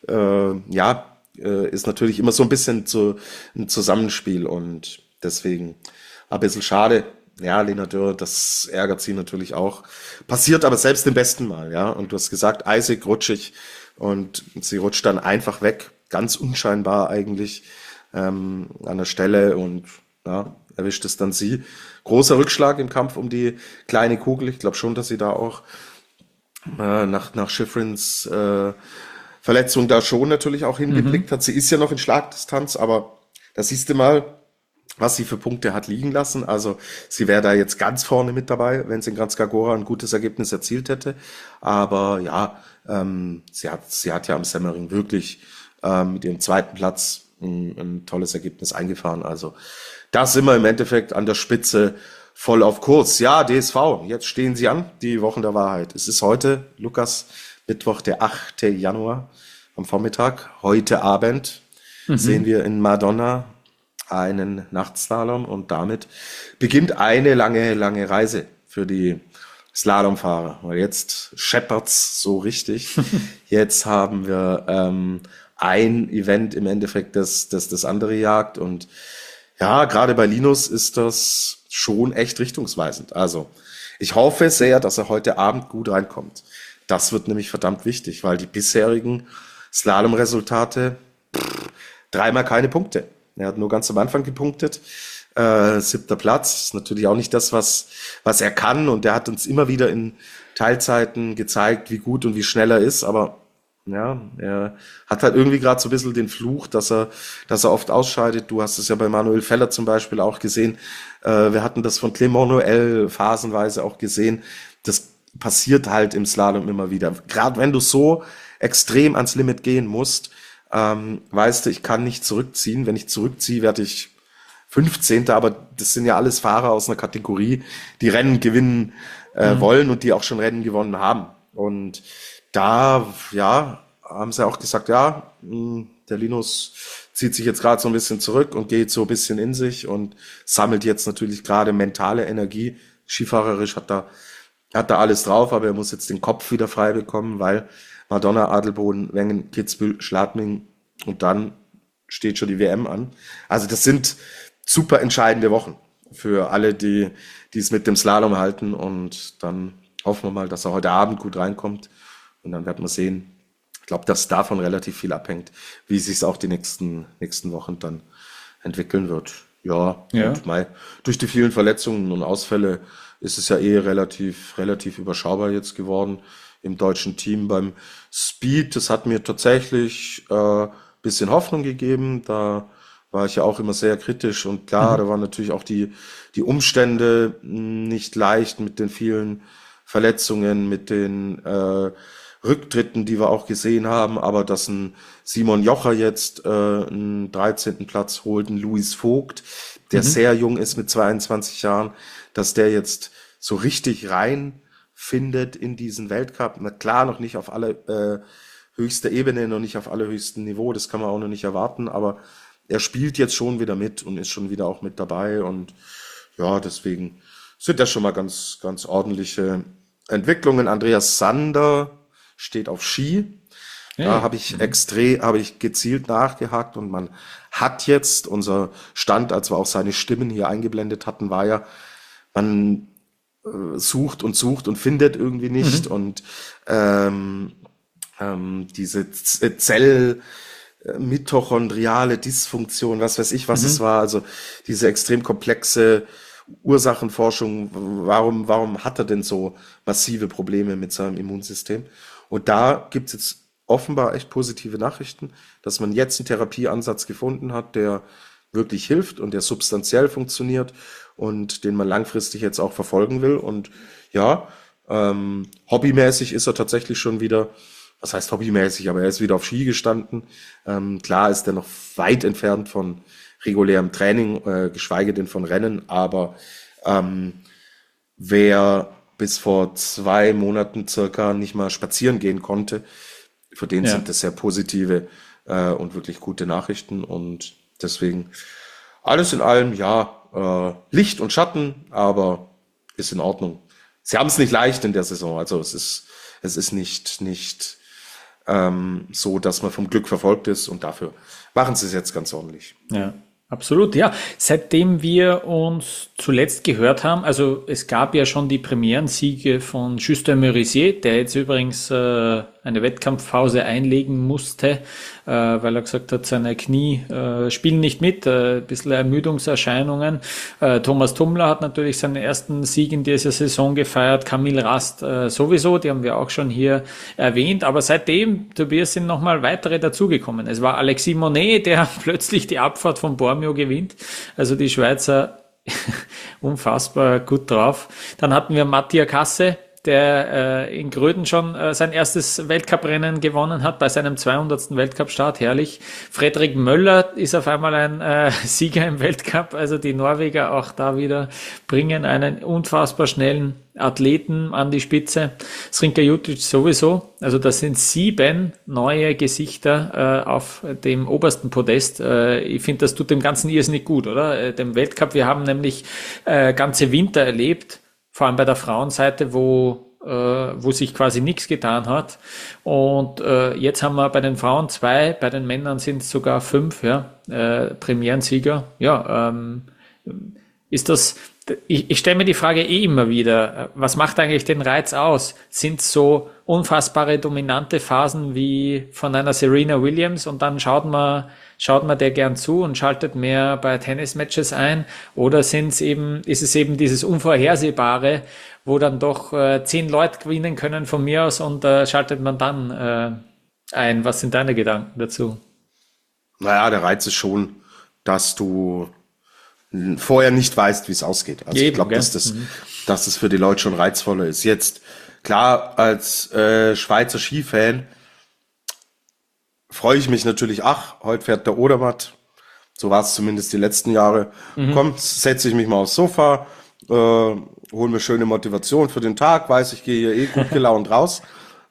Ist natürlich immer so ein bisschen ein Zusammenspiel und deswegen ein bisschen schade. Ja, Lena Dürr, das ärgert sie natürlich auch. Passiert aber selbst im besten Mal, ja. Und du hast gesagt, eisig, rutschig und sie rutscht dann einfach weg. Ganz unscheinbar eigentlich an der Stelle und ja, erwischt es dann sie. Großer Rückschlag im Kampf um die kleine Kugel. Ich glaube schon, dass sie da auch nach Schifrins Verletzung da schon natürlich auch hingeblickt hat. Sie ist ja noch in Schlagdistanz, aber da siehst du mal, was sie für Punkte hat liegen lassen. Also sie wäre da jetzt ganz vorne mit dabei, wenn sie in Kranjskagora ein gutes Ergebnis erzielt hätte. Aber ja, sie hat ja am Semmering wirklich mit ihrem 2. Platz ein tolles Ergebnis eingefahren. Also da sind wir im Endeffekt an der Spitze voll auf Kurs. Ja, DSV, jetzt stehen sie an, die Wochen der Wahrheit. Es ist heute, Lukas, Mittwoch, der 8. Januar am Vormittag. Heute Abend sehen wir in Madonna einen Nachtslalom und damit beginnt eine lange Reise für die Slalomfahrer. Weil jetzt scheppert's so richtig. Jetzt haben wir ein Event im Endeffekt, das andere jagt und ja, gerade bei Linus ist das schon echt richtungsweisend. Also ich hoffe sehr, dass er heute Abend gut reinkommt. Das wird nämlich verdammt wichtig, weil die bisherigen Slalom-Resultate, 3-mal keine Punkte. Er hat nur ganz am Anfang gepunktet. 7. Platz ist natürlich auch nicht das, was er kann. Und er hat uns immer wieder in Teilzeiten gezeigt, wie gut und wie schnell er ist. Aber ja, er hat halt irgendwie gerade so ein bisschen den Fluch, dass er oft ausscheidet. Du hast es ja bei Manuel Feller zum Beispiel auch gesehen. Wir hatten das von Clément Noël phasenweise auch gesehen. Das passiert halt im Slalom immer wieder. Gerade wenn du so extrem ans Limit gehen musst, weißt du, ich kann nicht zurückziehen. Wenn ich zurückziehe, werde ich 15. Aber das sind ja alles Fahrer aus einer Kategorie, die Rennen gewinnen wollen und die auch schon Rennen gewonnen haben. Und da, ja, haben sie auch gesagt, ja, der Linus zieht sich jetzt gerade so ein bisschen zurück und geht so ein bisschen in sich und sammelt jetzt natürlich gerade mentale Energie. Skifahrerisch hat da alles drauf, aber er muss jetzt den Kopf wieder frei bekommen, weil Madonna, Adelboden, Wengen, Kitzbühel, Schladming und dann steht schon die WM an. Also das sind super entscheidende Wochen für alle, die es mit dem Slalom halten und dann hoffen wir mal, dass er heute Abend gut reinkommt und dann werden wir sehen. Ich glaube, dass davon relativ viel abhängt, wie sich es auch die nächsten Wochen dann entwickeln wird. Ja. Und durch die vielen Verletzungen und Ausfälle ist es ja relativ überschaubar jetzt geworden im deutschen Team. Beim Speed, das hat mir tatsächlich bisschen Hoffnung gegeben. Da war ich ja auch immer sehr kritisch und klar, da waren natürlich auch die Umstände nicht leicht mit den vielen Verletzungen, mit den Rücktritten, die wir auch gesehen haben, aber dass ein Simon Jocher jetzt einen 13. Platz holt, ein Luis Vogt, der sehr jung ist mit 22 Jahren, dass der jetzt so richtig reinfindet in diesen Weltcup. Na klar, noch nicht auf alle höchste Ebene, noch nicht auf allerhöchstem Niveau, das kann man auch noch nicht erwarten, aber er spielt jetzt schon wieder mit und ist schon wieder auch mit dabei und ja, deswegen sind das schon mal ganz, ganz ordentliche Entwicklungen. Andreas Sander steht auf Ski. Ja. Da habe ich gezielt nachgehakt und man hat jetzt, unser Stand, als wir auch seine Stimmen hier eingeblendet hatten, war ja, man sucht und findet irgendwie nicht und diese mitochondriale Dysfunktion, was weiß ich, was es war, also diese extrem komplexe Ursachenforschung, warum hat er denn so massive Probleme mit seinem Immunsystem? Und da gibt's jetzt offenbar echt positive Nachrichten, dass man jetzt einen Therapieansatz gefunden hat, der wirklich hilft und der substanziell funktioniert und den man langfristig jetzt auch verfolgen will. Und ja, hobbymäßig ist er tatsächlich schon wieder, was heißt hobbymäßig, aber er ist wieder auf Ski gestanden. Klar ist er noch weit entfernt von regulärem Training, geschweige denn von Rennen, aber wer bis vor 2 Monaten circa nicht mal spazieren gehen konnte, für den sind das sehr positive und wirklich gute Nachrichten und deswegen alles in allem, ja, Licht und Schatten, aber ist in Ordnung. Sie haben es nicht leicht in der Saison, also es ist nicht so, dass man vom Glück verfolgt ist und dafür machen sie es jetzt ganz ordentlich. Ja, absolut, ja. Seitdem wir uns zuletzt gehört haben, also es gab ja schon die Premierensiege von Justin Merisier, der jetzt übrigens eine Wettkampfpause einlegen musste, weil er gesagt hat, seine Knie spielen nicht mit, ein bisschen Ermüdungserscheinungen. Thomas Tummler hat natürlich seinen ersten Sieg in dieser Saison gefeiert, Camille Rast sowieso, die haben wir auch schon hier erwähnt, aber seitdem, Tobias, sind nochmal weitere dazugekommen. Es war Alexis Monet, der plötzlich die Abfahrt von Bormio gewinnt, also die Schweizer unfassbar gut drauf. Dann hatten wir Mattia Casse, der in Gröden schon sein erstes Weltcuprennen gewonnen hat, bei seinem 200. Weltcup-Start, herrlich. Frederik Möller ist auf einmal ein Sieger im Weltcup, also die Norweger auch da wieder bringen einen unfassbar schnellen Athleten an die Spitze. Srinka Jutic sowieso, also das sind 7 neue Gesichter auf dem obersten Podest. Ich finde, das tut dem Ganzen irrsinnig gut, oder? Dem Weltcup, wir haben nämlich ganze Winter erlebt, vor allem bei der Frauenseite, wo sich quasi nichts getan hat. Und jetzt haben wir bei den Frauen 2, bei den Männern sind es sogar 5, Premierensieger. Ja, ist das, ich stelle mir die Frage immer wieder, was macht eigentlich den Reiz aus? Sind es so unfassbare dominante Phasen wie von einer Serena Williams und dann schaut man der gern zu und schaltet mehr bei Tennismatches ein? Oder ist es eben dieses Unvorhersehbare, wo dann doch 10 Leute gewinnen können von mir aus und schaltet man dann ein? Was sind deine Gedanken dazu? Naja, der Reiz ist schon, dass du vorher nicht weißt, wie es ausgeht. Also ich glaube, dass das für die Leute schon reizvoller ist. Jetzt, klar, als Schweizer Skifan freue ich mich natürlich, heute fährt der Odermatt. So war es zumindest die letzten Jahre. Komm, setze ich mich mal aufs Sofa, hol mir schöne Motivation für den Tag, weiß, ich gehe hier gut gelaunt raus.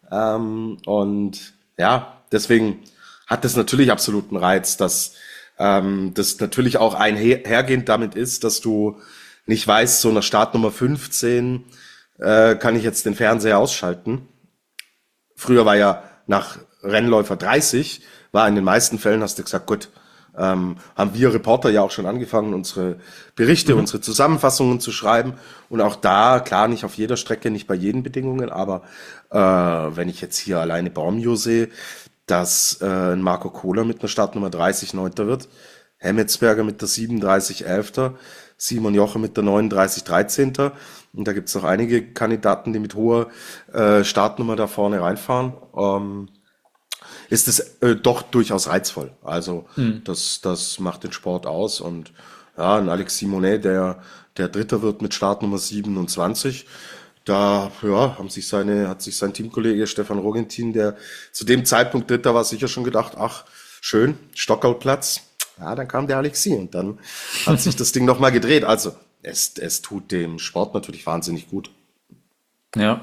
Und ja, deswegen hat das natürlich absoluten Reiz, dass das natürlich auch einhergehend damit ist, dass du nicht weißt, so nach Startnummer 15 kann ich jetzt den Fernseher ausschalten. Früher war ja nach Rennläufer 30, war in den meisten Fällen, hast du gesagt, gut, haben wir Reporter ja auch schon angefangen, unsere Berichte, unsere Zusammenfassungen zu schreiben. Und auch da, klar, nicht auf jeder Strecke, nicht bei jeden Bedingungen, aber wenn ich jetzt hier alleine Bormio sehe, dass ein Marco Kohler mit einer Startnummer 30 Neunter wird, Hemmetsberger mit der 37 Elfter, Simon Joche mit der 39 13. Und da gibt es auch einige Kandidaten, die mit hoher Startnummer da vorne reinfahren. Ist es doch durchaus reizvoll. Also das macht den Sport aus. Und ja, ein Alexis Monet, der Dritter wird mit Startnummer 27, da hat sich sein Teamkollege Stefan Rogentin, der zu dem Zeitpunkt Dritter war, sicher schon gedacht, ach, schön, Stockerlplatz. Ja, dann kam der Alexis und dann hat sich das Ding nochmal gedreht. Also es tut dem Sport natürlich wahnsinnig gut. Ja,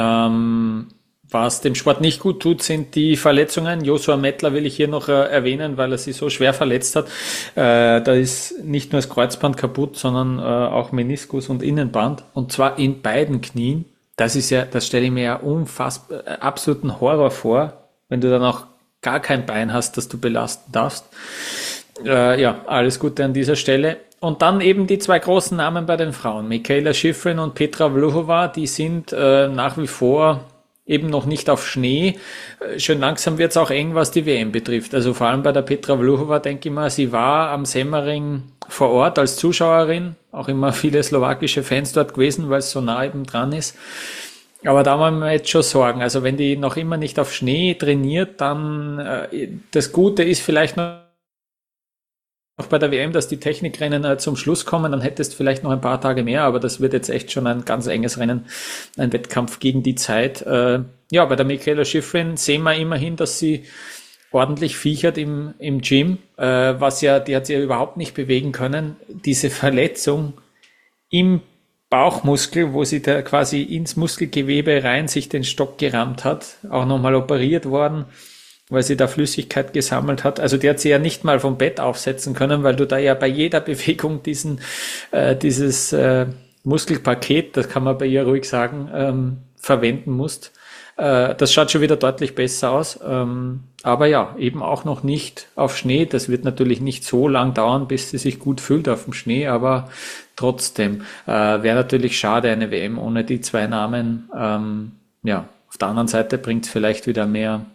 was dem Sport nicht gut tut, sind die Verletzungen. Joshua Mettler will ich hier noch erwähnen, weil er sich so schwer verletzt hat. Da ist nicht nur das Kreuzband kaputt, sondern auch Meniskus und Innenband. Und zwar in beiden Knien. Das stelle ich mir ja unfassbar, absoluten Horror vor, wenn du dann auch gar kein Bein hast, das du belasten darfst. Ja, alles Gute an dieser Stelle. Und dann eben die zwei großen Namen bei den Frauen, Mikaela Shiffrin und Petra Vlhova, die sind nach wie vor eben noch nicht auf Schnee. Schön langsam wird es auch eng, was die WM betrifft. Also vor allem bei der Petra Vlhova, denke ich mal, sie war am Semmering vor Ort als Zuschauerin, auch immer viele slowakische Fans dort gewesen, weil es so nah eben dran ist. Aber da machen wir jetzt schon Sorgen. Also wenn die noch immer nicht auf Schnee trainiert, dann das Gute ist vielleicht noch bei der WM, dass die Technikrennen zum Schluss kommen, dann hättest du vielleicht noch ein paar Tage mehr, aber das wird jetzt echt schon ein ganz enges Rennen, ein Wettkampf gegen die Zeit. Ja, bei der Mikaela Shiffrin sehen wir immerhin, dass sie ordentlich viechert im Gym, die hat sie ja überhaupt nicht bewegen können. Diese Verletzung im Bauchmuskel, wo sie da quasi ins Muskelgewebe rein sich den Stock gerammt hat, auch nochmal operiert worden, weil sie da Flüssigkeit gesammelt hat. Also die hat sie ja nicht mal vom Bett aufsetzen können, weil du da ja bei jeder Bewegung dieses Muskelpaket, das kann man bei ihr ruhig sagen, verwenden musst. Das schaut schon wieder deutlich besser aus. Aber ja, eben auch noch nicht auf Schnee. Das wird natürlich nicht so lang dauern, bis sie sich gut fühlt auf dem Schnee, aber trotzdem wäre natürlich schade, eine WM ohne die zwei Namen. Ja, auf der anderen Seite bringt es vielleicht wieder mehr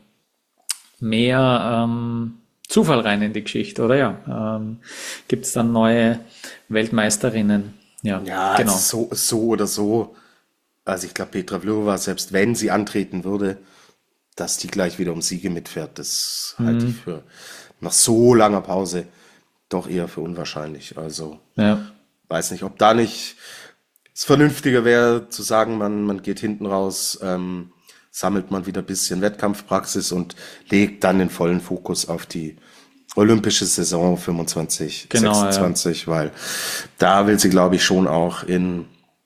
Zufall rein in die Geschichte, oder ja? Gibt es dann neue Weltmeisterinnen? Ja, Ja, genau. so oder so. Also ich glaube, Petra Vlhova, selbst wenn sie antreten würde, dass die gleich wieder um Siege mitfährt, das halte ich für nach so langer Pause doch eher für unwahrscheinlich. Also Ja, weiß nicht, ob da nicht es vernünftiger wäre zu sagen, man geht hinten raus, sammelt man wieder ein bisschen Wettkampfpraxis und legt dann den vollen Fokus auf die olympische Saison 25, genau, 26, weil da will sie, glaube ich, schon auch in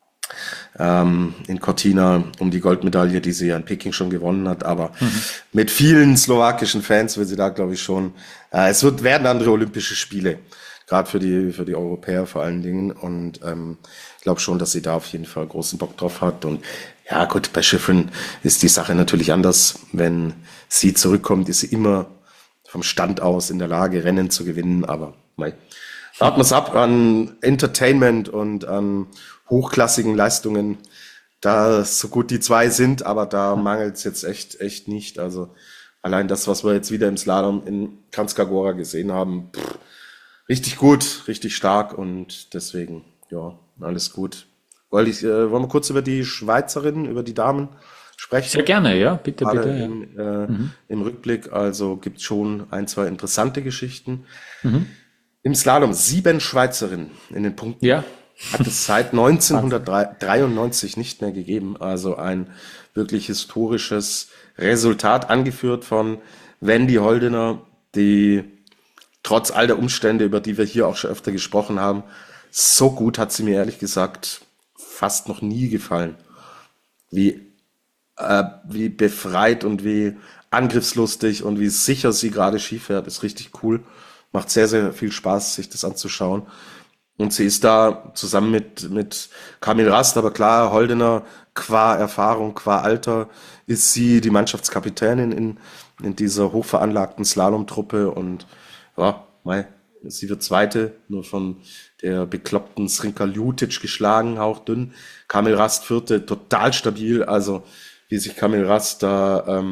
Cortina um die Goldmedaille, die sie ja in Peking schon gewonnen hat, aber mit vielen slowakischen Fans will sie da, glaube ich, schon, werden andere Olympische Spiele, gerade für die Europäer vor allen Dingen, und ich glaube schon, dass sie da auf jeden Fall großen Bock drauf hat. Und ja gut, bei Shiffrin ist die Sache natürlich anders. Wenn sie zurückkommt, ist sie immer vom Stand aus in der Lage, Rennen zu gewinnen, aber warten wir es ab an Entertainment und an hochklassigen Leistungen, da so gut die zwei sind, aber da mangelt es jetzt echt nicht. Also allein das, was wir jetzt wieder im Slalom in Kranjska Gora gesehen haben, richtig gut, richtig stark, und deswegen, ja, alles gut. Wollen wir kurz über die Schweizerinnen, über die Damen sprechen? sehr gerne, ja, bitte, Gerade bitte. Ja. im Rückblick, also gibt es schon ein, zwei interessante Geschichten. Im Slalom 7 Schweizerinnen in den Punkten. Ja, Hat es seit 1993 nicht mehr gegeben. Also ein wirklich historisches Resultat, angeführt von Wendy Holdener, die trotz all der Umstände, über die wir hier auch schon öfter gesprochen haben, so gut hat sie mir ehrlich gesagt fast noch nie gefallen. Wie befreit und wie angriffslustig und wie sicher sie gerade Ski fährt, ist richtig cool. Macht sehr, sehr viel Spaß, sich das anzuschauen. Und sie ist da zusammen mit Kamil Rast, aber klar, Holdener, qua Erfahrung, qua Alter, ist sie die Mannschaftskapitänin in dieser hochveranlagten Slalomtruppe, und ja, sie wird Zweite, nur von der bekloppten Srinka Ljutic geschlagen, hauchdünn. Kamil Rast Vierte, total stabil, also wie sich Kamil Rast da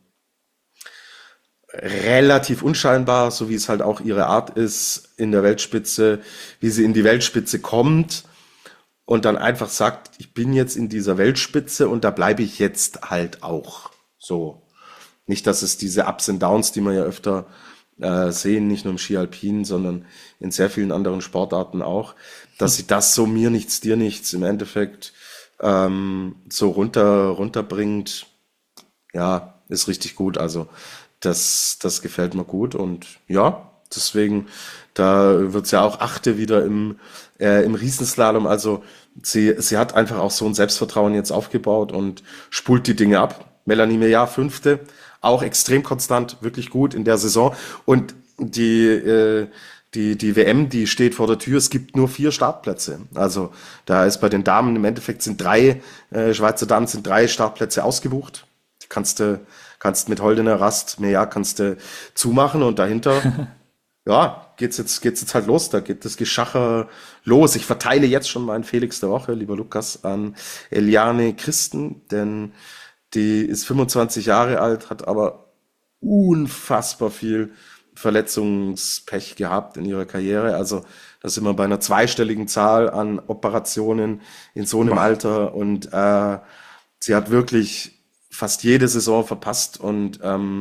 relativ unscheinbar, so wie es halt auch ihre Art ist in der Weltspitze, wie sie in die Weltspitze kommt und dann einfach sagt, ich bin jetzt in dieser Weltspitze und da bleibe ich jetzt halt auch. So. Nicht, dass es diese Ups and Downs, die man ja öfter sehen, nicht nur im Ski Alpin, sondern in sehr vielen anderen Sportarten auch, dass sie das so mir nichts, dir nichts im Endeffekt so runterbringt, ja, ist richtig gut. Also das gefällt mir gut, und ja, deswegen, da wird's ja auch Achte wieder im Riesenslalom. Also sie hat einfach auch so ein Selbstvertrauen jetzt aufgebaut und spult die Dinge ab. Melanie Meillard Fünfte, auch extrem konstant, wirklich gut in der Saison. Und die die WM, die steht vor der Tür. Es gibt nur 4 Startplätze. Also da ist bei den Damen im Endeffekt Schweizer Damen sind 3 Startplätze ausgebucht. Die kannst mit Holdener Rast, kannst du zumachen und dahinter, geht's jetzt halt los. Da geht das Geschacher los. Ich verteile jetzt schon meinen Felix der Woche, lieber Lukas, an Eliane Christen, denn die ist 25 Jahre alt, hat aber unfassbar viel Verletzungspech gehabt in ihrer Karriere. Also da sind wir bei einer zweistelligen Zahl an Operationen in so einem Alter und sie hat wirklich fast jede Saison verpasst und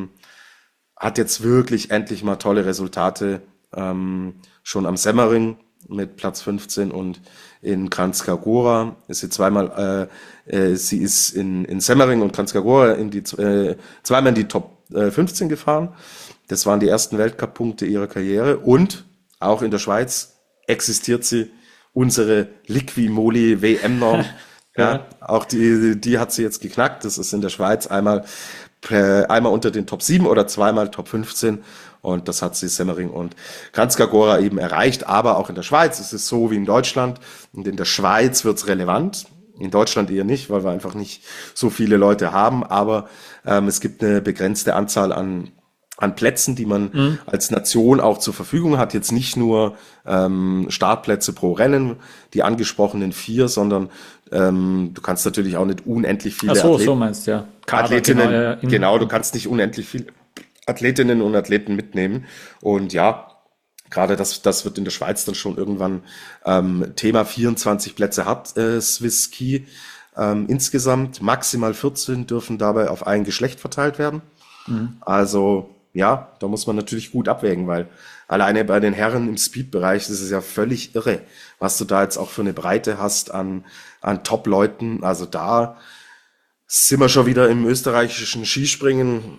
hat jetzt wirklich endlich mal tolle Resultate schon am Semmering mit Platz 15 und in Kranjska Gora ist sie zweimal, sie ist in Semmering und Kranjska Gora zweimal in die Top 15 gefahren. Das waren die ersten Weltcup-Punkte ihrer Karriere und auch in der Schweiz existiert sie, unsere Liqui-Moly WM-Norm. Auch die hat sie jetzt geknackt. Das ist in der Schweiz einmal unter den Top 7 oder zweimal Top 15 und das hat sie Semmering und Kranjska Gora eben erreicht, aber auch in der Schweiz ist es so wie in Deutschland und in der Schweiz wird's relevant. In Deutschland eher nicht, weil wir einfach nicht so viele Leute haben, aber es gibt eine begrenzte Anzahl an Plätzen, die man als Nation auch zur Verfügung hat. Jetzt nicht nur Startplätze pro Rennen, die angesprochenen 4, sondern du kannst natürlich auch nicht unendlich viele so meinst du, ja. Athletinnen, genau, du kannst nicht unendlich viele Athletinnen und Athleten mitnehmen. Und gerade das wird in der Schweiz dann schon irgendwann Thema. 24 Plätze hat Swiss Ski insgesamt. Maximal 14 dürfen dabei auf ein Geschlecht verteilt werden. Also da muss man natürlich gut abwägen, weil alleine bei den Herren im Speed-Bereich ist es ja völlig irre, was du da jetzt auch für eine Breite hast an Top-Leuten. Also da sind wir schon wieder im österreichischen Skispringen,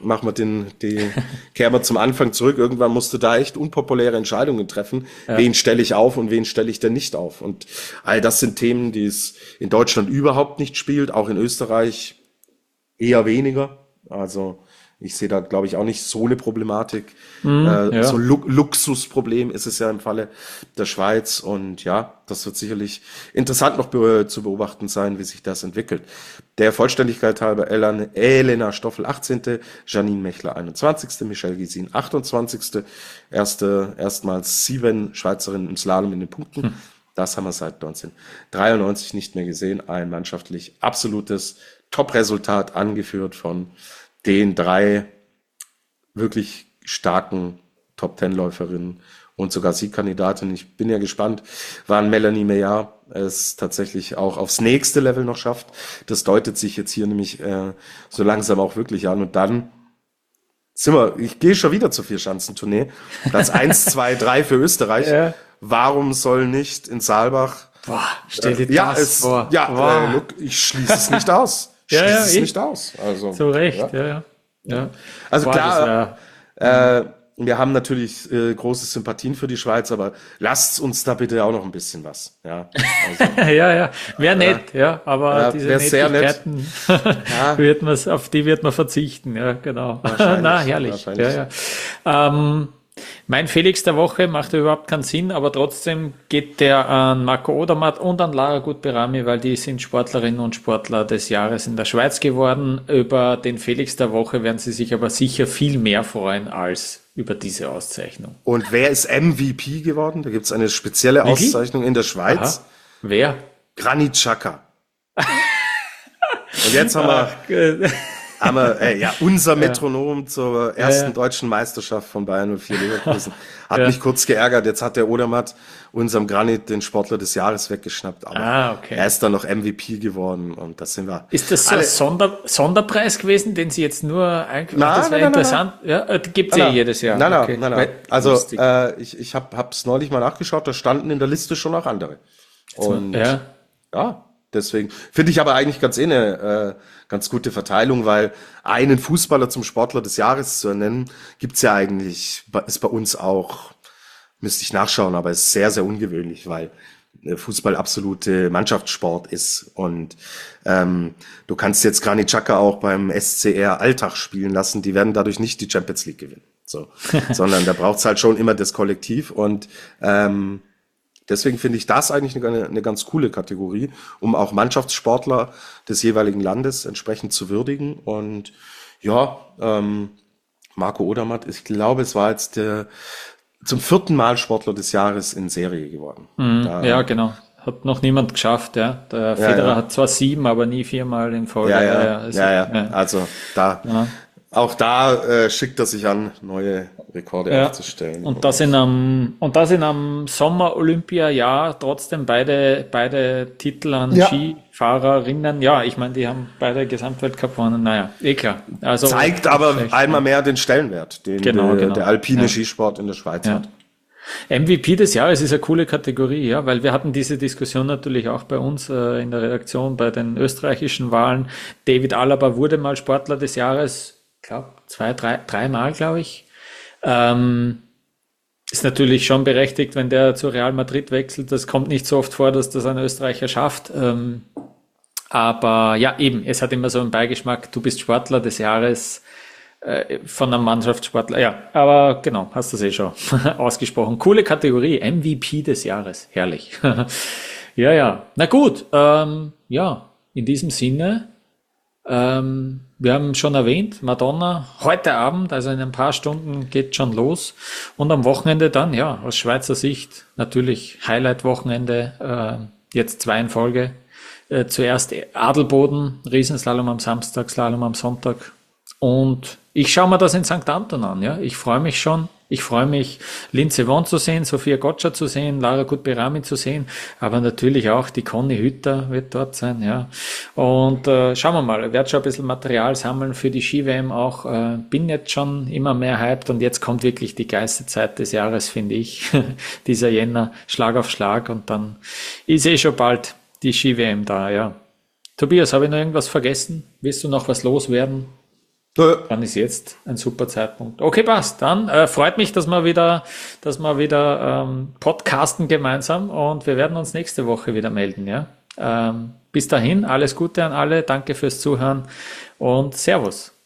kehren wir zum Anfang zurück. Irgendwann musst du da echt unpopuläre Entscheidungen treffen. Ja. Wen stelle ich auf und wen stelle ich denn nicht auf? Und all das sind Themen, die es in Deutschland überhaupt nicht spielt, auch in Österreich eher weniger. Also ich sehe da, glaube ich, auch nicht so eine Problematik. So Luxusproblem ist es ja im Falle der Schweiz. Und das wird sicherlich interessant noch zu beobachten sein, wie sich das entwickelt. Der Vollständigkeit halber Elena Stoffel 18., Janine Mechler 21., Michelle Gysin 28., erstmals 7 Schweizerinnen im Slalom in den Punkten. Das haben wir seit 1993 nicht mehr gesehen. Ein mannschaftlich absolutes Top-Resultat, angeführt von den 3 wirklich starken Top-10-Läuferinnen und sogar Siegkandidatinnen. Ich bin ja gespannt, wann Melanie Meyer es tatsächlich auch aufs nächste Level noch schafft. Das deutet sich jetzt hier nämlich so langsam auch wirklich an. Und dann ich gehe schon wieder zur Vierschanzentournee. Platz 1, 2, 3 für Österreich. Ja. Warum soll nicht in Saalbach? Stell dir das vor. Look, ich schließe es nicht aus. Nicht aus. Also, zu Recht, ja. Also klar, wir haben natürlich große Sympathien für die Schweiz, aber lasst uns da bitte auch noch ein bisschen was. Ja, also, wäre nett, aber diese Nettigkeiten auf die wird man verzichten, genau. Herrlich. Mein Felix der Woche macht überhaupt keinen Sinn, aber trotzdem geht der an Marco Odermatt und an Lara Gut-Berami, weil die sind Sportlerinnen und Sportler des Jahres in der Schweiz geworden. Über den Felix der Woche werden sie sich aber sicher viel mehr freuen als über diese Auszeichnung. Und wer ist MVP geworden? Da gibt es eine spezielle Auszeichnung in der Schweiz. Aha. Wer? Granit Xhaka. Und jetzt haben wir unser Metronom zur ersten deutschen Meisterschaft von Bayern 04 Leverkusen. Hat mich kurz geärgert. Jetzt hat der Odermatt unserem Granit den Sportler des Jahres weggeschnappt. Aber er ist dann noch MVP geworden und das sind wir. Ist das so ein Sonderpreis gewesen, den Sie jetzt nur das wäre interessant. Nein. Ja, gibt's jedes Jahr. Nein. Also ich hab's neulich mal nachgeschaut. Da standen in der Liste schon auch andere. Und deswegen finde ich aber eigentlich eine ganz gute Verteilung, weil einen Fußballer zum Sportler des Jahres zu ernennen, gibt's ja eigentlich, ist bei uns auch, müsste ich nachschauen, aber ist sehr, sehr ungewöhnlich, weil Fußball absolute Mannschaftssport ist und du kannst jetzt Granit Xhaka auch beim SCR Alltag spielen lassen, die werden dadurch nicht die Champions League gewinnen. So. Sondern da braucht's halt schon immer das Kollektiv und deswegen finde ich das eigentlich eine ganz coole Kategorie, um auch Mannschaftssportler des jeweiligen Landes entsprechend zu würdigen. Und ja, Marco Odermatt, ich glaube, es war jetzt zum 4. Mal Sportler des Jahres in Serie geworden. Ja, genau. Hat noch niemand geschafft, ja. Der Federer hat zwar 7, aber nie 4-mal in Folge. Also auch da schickt er sich an, neue Rekorde aufzustellen. Und das in einem Sommer-Olympia-Jahr trotzdem beide Titel an Skifahrerinnen. Ja, ich meine, die haben beide Gesamtweltcup gewonnen. Naja, klar. Also zeigt aber einmal mehr den Stellenwert, den der alpine Skisport in der Schweiz hat. MVP des Jahres ist eine coole Kategorie, ja, weil wir hatten diese Diskussion natürlich auch bei uns in der Redaktion bei den österreichischen Wahlen. David Alaba wurde mal Sportler des Jahres, ich glaube 3-mal, glaube ich. Ist natürlich schon berechtigt, wenn der zu Real Madrid wechselt. Das kommt nicht so oft vor, dass das ein Österreicher schafft. Aber ja, eben, es hat immer so einen Beigeschmack, du bist Sportler des Jahres von einem Mannschaftssportler. Ja, aber genau, hast du es schon ausgesprochen. Coole Kategorie, MVP des Jahres. Herrlich. Ja. Na gut, in diesem Sinne, wir haben schon erwähnt, Madonna, heute Abend, also in ein paar Stunden geht schon los. Und am Wochenende dann, aus Schweizer Sicht natürlich Highlight-Wochenende, jetzt 2 in Folge. Zuerst Adelboden, Riesenslalom am Samstag, Slalom am Sonntag. Und ich schaue mir das in St. Anton an, ja. Ich freue mich schon. Ich freue mich, Lindsey Vonn zu sehen, Sophia Gotcha zu sehen, Lara Gutberami zu sehen, aber natürlich auch die Conny Hütter wird dort sein, ja. Und schauen wir mal, ich werde schon ein bisschen Material sammeln für die Ski-WM auch. Bin jetzt schon immer mehr hyped und jetzt kommt wirklich die geilste Zeit des Jahres, finde ich. Dieser Jänner, Schlag auf Schlag und dann ist schon bald die Ski-WM da, ja. Tobias, habe ich noch irgendwas vergessen? Willst du noch was loswerden? Dann ist jetzt ein super Zeitpunkt. Okay, passt. Dann freut mich, dass wir wieder podcasten gemeinsam und wir werden uns nächste Woche wieder melden. Ja. Bis dahin, alles Gute an alle. Danke fürs Zuhören und Servus.